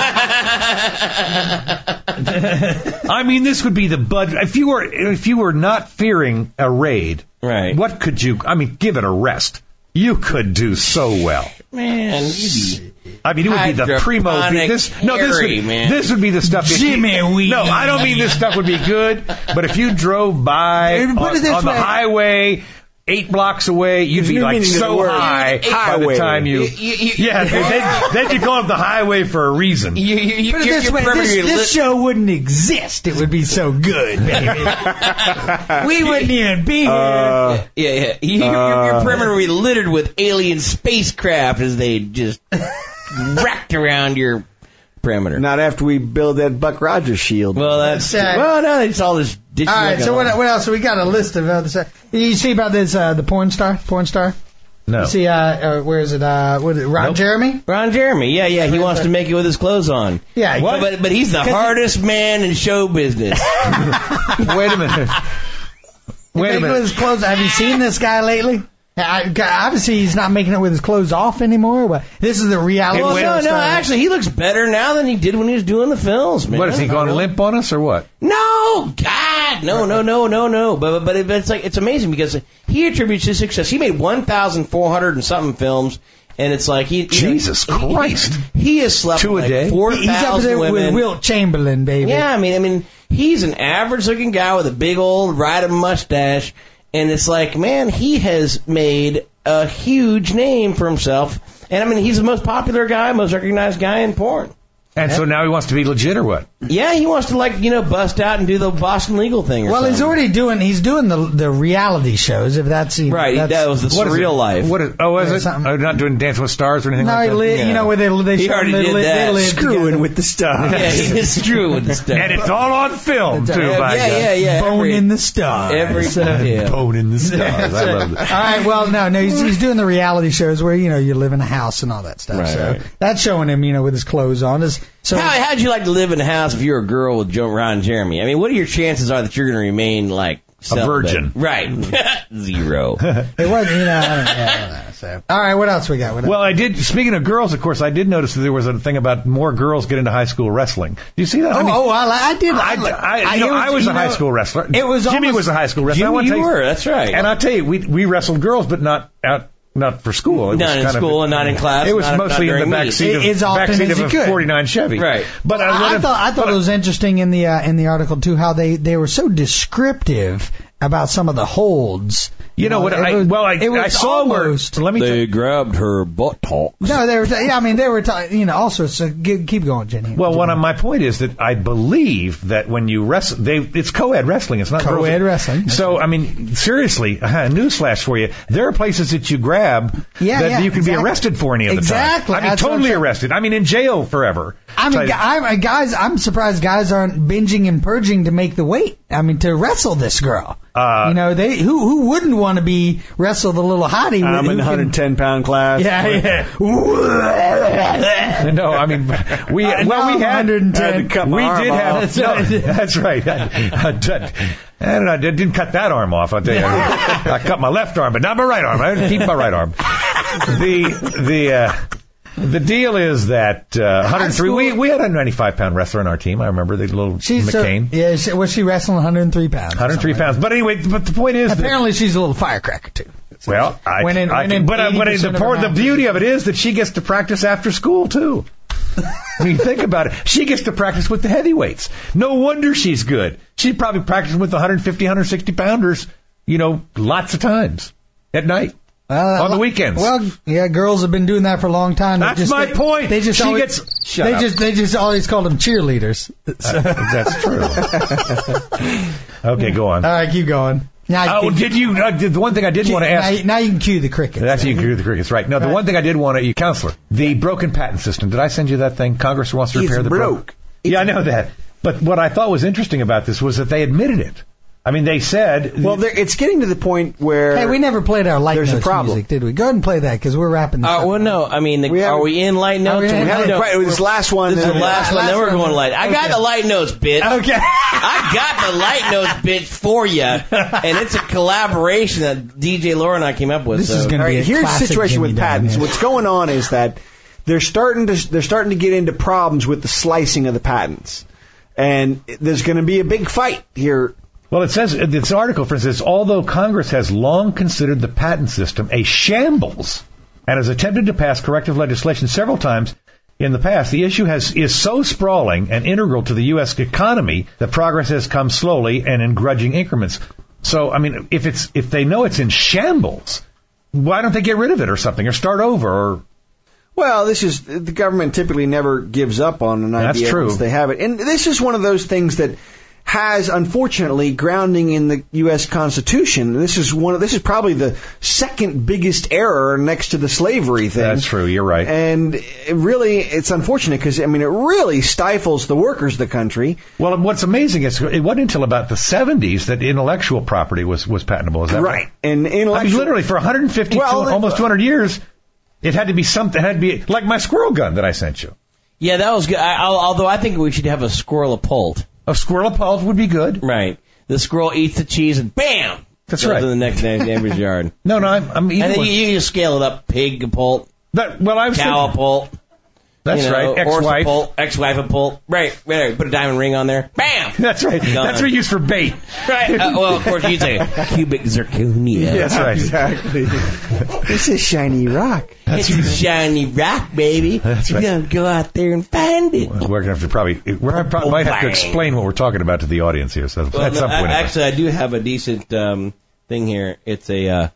I mean, this would be the budget. If you were not fearing a raid, right? What could you? I mean, give it a rest. You could do so well, man. I mean, it would be the primo. This would be the stuff. No, I don't mean this stuff would be good. But if you drove by on the highway 8 blocks away, you'd be like so high by the time you then you go up the highway for a reason. Put it this way, this show wouldn't exist. It would be so good, baby. We wouldn't even be here. Your perimeter would be littered with alien spacecraft as they just wrecked around your perimeter. Not after we build that Buck Rogers shield. Well, no, it's all this. All right, so what else? So we got a list of other stuff. You see about this, the porn star? No. You see, where is it? Ron Jeremy? Ron Jeremy, yeah. He wants to make it with his clothes on. Yeah. But he's the hardest man in show business. Wait a minute. With his clothes. Have you seen this guy lately? Obviously, he's not making it with his clothes off anymore. But this is the reality. Well, no. Actually, he looks better now than he did when he was doing the films. Man. What, has he gone limp on us or what? No, God, no. But it's amazing because he attributes his success. He made 1,400 and something films. And it's like Jesus Christ. He has slept 2 a day. 4,000 He's up there women. with Wilt Chamberlain, baby. Yeah, I mean, he's an average-looking guy with a big old riding mustache. And it's like, man, he has made a huge name for himself. And I mean, he's the most popular guy, most recognized guy in porn. And so now he wants to be legit or what? Yeah, he wants to bust out and do the Boston Legal thing. Well, he's already doing the reality shows. If that's right, that was the surreal life. What is? Oh, is it? Oh, not doing Dance with Stars or anything like that. You know where they he already did that. Screwing with the stars. Yeah, he's screwing with the stars, and it's all on film too. Yeah. Bone in the stars. Bone in the stars. I love it. All right, well, no, he's doing the reality shows where you live in a house and all that stuff. Right, so that's showing him with his clothes on. So how'd you like to live in a house if you're a girl with Ron Jeremy? I mean, what are your chances are that you're going to remain like celibate? A virgin? Right. 0. It wasn't, I don't know. So. All right, what else we got? Well, I did. Speaking of girls, of course, I did notice that there was a thing about more girls get into high school wrestling. Do you see that? I did. I was a high school wrestler. Jimmy was a high school wrestler. You were. That's right. And I'll tell you, we wrestled girls, but not out. Not for school. Not in school and not in class. It was mostly in the backseat of a 49 Chevy. Right. But I thought it was interesting in the article too how they were so descriptive about some of the holds. You know what? I saw almost. They grabbed her buttocks. No, they were. They were. All sorts. So keep going, Jenny. Well, my point is that I believe that when you wrestle, it's co-ed wrestling. It's not co-ed wrestling. So I mean, seriously, newsflash for you: there are places that you grab that you can be arrested for any of the time. Exactly. I mean, totally arrested. I mean, in jail forever. I mean, guys, I'm surprised guys aren't binging and purging to make the weight. I mean, to wrestle this girl. They who wouldn't want to be wrestled a little hottie? I'm in the 110-pound class. Yeah. No, I mean we had 110. We did have. That's right. I didn't cut that arm off. I'll tell you. I cut my left arm, but not my right arm. I didn't keep my right arm. The deal is that 103. We had a 95-pound wrestler on our team. I remember the little McCain. Was she wrestling 103 pounds? 103 pounds. But anyway, the point is, apparently she's a little firecracker too. Well, the beauty of it is that she gets to practice after school too. I mean, think about it. She gets to practice with the heavyweights. No wonder she's good. She probably practiced with the 150, 160 pounders. Lots of times at night. On the weekends. Well, yeah, girls have been doing that for a long time. That's my point. They just always called them cheerleaders. That's true. Okay, go on. All right, keep going. did you? The one thing I did want to ask. Now you can cue the crickets. That's you can cue the crickets, right? No, the one thing I did want to, you counselor, the broken patent system. Did I send you that thing? Congress wants to repair the broke. Yeah, I know that. But what I thought was interesting about this was that they admitted it. I mean, they said... Well, it's getting to the point where... Hey, we never played our light notes music, did we? Go ahead and play that, because we're wrapping this up. Well, no. I mean, are we in light notes? It was the last one. This is the last one. Then we're going light. I got the light notes, bitch. Okay. I got the light notes, bitch, for you. And it's a collaboration that DJ Laura and I came up with. This is going to be here's the situation with patents. What's going on is that they're starting to get into problems with the slicing of the patents. And there's going to be a big fight here. Well, it says, this article, for instance, although Congress has long considered the patent system a shambles and has attempted to pass corrective legislation several times in the past, the issue is so sprawling and integral to the U.S. economy that progress has come slowly and in grudging increments. So, I mean, if they know it's in shambles, why don't they get rid of it or something, or start over, or... Well, the government typically never gives up on an idea. That's true. Once they have it. And this is one of those things that has, unfortunately, grounding in the U.S. Constitution. This is probably the second biggest error next to the slavery thing. That's true. You're right. And it's unfortunate because, I mean, it really stifles the workers of the country. Well, what's amazing is it wasn't until about the 70s that intellectual property was patentable. Is that right? And literally for 150, almost 200 years, it had to be something. It had to be like my squirrel gun that I sent you. Yeah, that was good. Although I think we should have a squirrel-a-pult. A squirrel-a-pult would be good. Right. The squirrel eats the cheese and bam! That's right. To the next neighbor's yard. No, I'm eating. And then you just scale it up. Pig-a-pult. Cow-a-pult. That's right. Ex-wife. Ex-wife-a-pult. Right. Put a diamond ring on there. Bam! That's right. That's what you use for bait. Right. Well, of course, you'd say cubic zirconia. That's right. Exactly. This is shiny rock. It's a shiny rock, baby. That's right. You're going to go out there and find it. Well, we're going to have to might have to explain what we're talking about to the audience here. So at some point. Actually, I do have a decent thing here. It's a...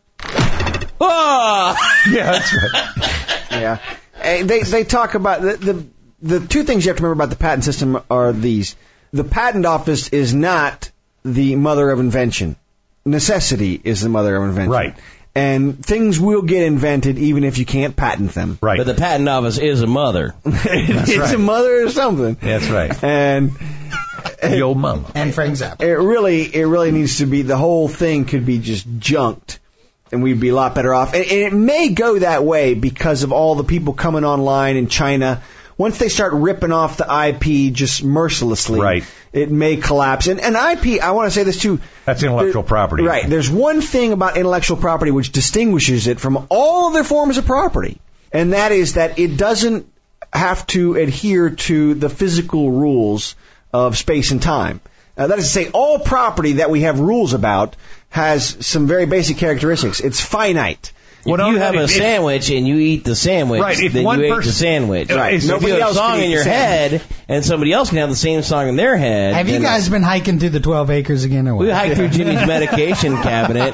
Oh! Yeah, that's right. Yeah. They talk about the two things you have to remember about the patent system are these. The patent office is not the mother of invention. Necessity is the mother of invention. Right. And things will get invented even if you can't patent them. Right. But the patent office is a mother. It's a mother or something. That's right. And your mama. And Frank Zappa. It really needs to be, the whole thing could be just junked. And we'd be a lot better off. And it may go that way because of all the people coming online in China. Once they start ripping off the IP just mercilessly, right, it may collapse. And IP, I want to say this too. That's intellectual property. Right. There's one thing about intellectual property which distinguishes it from all other forms of property. And that is that it doesn't have to adhere to the physical rules of space and time. That is to say, all property that we have rules about has some very basic characteristics. It's finite. If you have a sandwich and you eat the sandwich, right, if then one you person, ate the sandwich. Right. So if you have a song in your head and somebody else can have the same song in their head. Have you guys been hiking through the 12 acres again or what? We hiked through Jimmy's medication cabinet.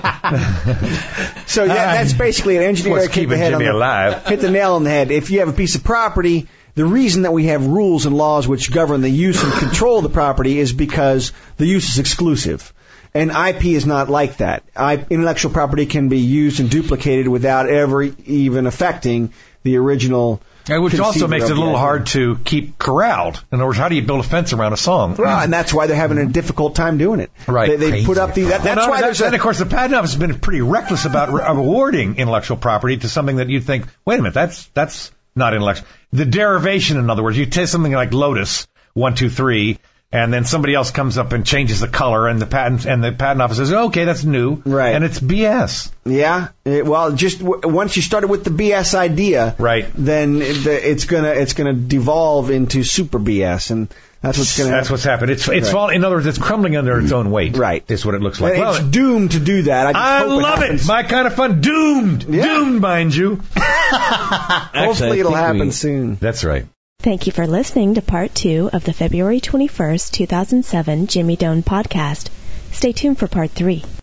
So that's basically an engineer that hit the nail on the head. If you have a piece of property, the reason that we have rules and laws which govern the use and control of the property is because the use is exclusive. And IP is not like that. Intellectual property can be used and duplicated without ever even affecting the original. Which also makes it a little hard to keep corralled. In other words, how do you build a fence around a song? Well, and that's why they're having a difficult time doing it. Right. They put up that's why there's of course, the Patent Office has been pretty reckless about awarding intellectual property to something that you'd think, wait a minute, that's not intellectual. The derivation, in other words, you take something like Lotus 1, 2, 3. And then somebody else comes up and changes the color, and the patent office says, "Okay, that's new," right? And it's BS. Yeah. Just once you started with the BS idea, right? Then it's gonna devolve into super BS, and that's what's gonna. That's what's happened. It's falling. In other words, it's crumbling under its own weight. Right. Is what it looks like. It's doomed to do that. I love it. My kind of fun. Doomed. Yeah. Doomed, mind you. Hopefully, it'll happen soon. That's right. Thank you for listening to Part 2 of the February 21st, 2007 Jimmy Doan podcast. Stay tuned for Part 3.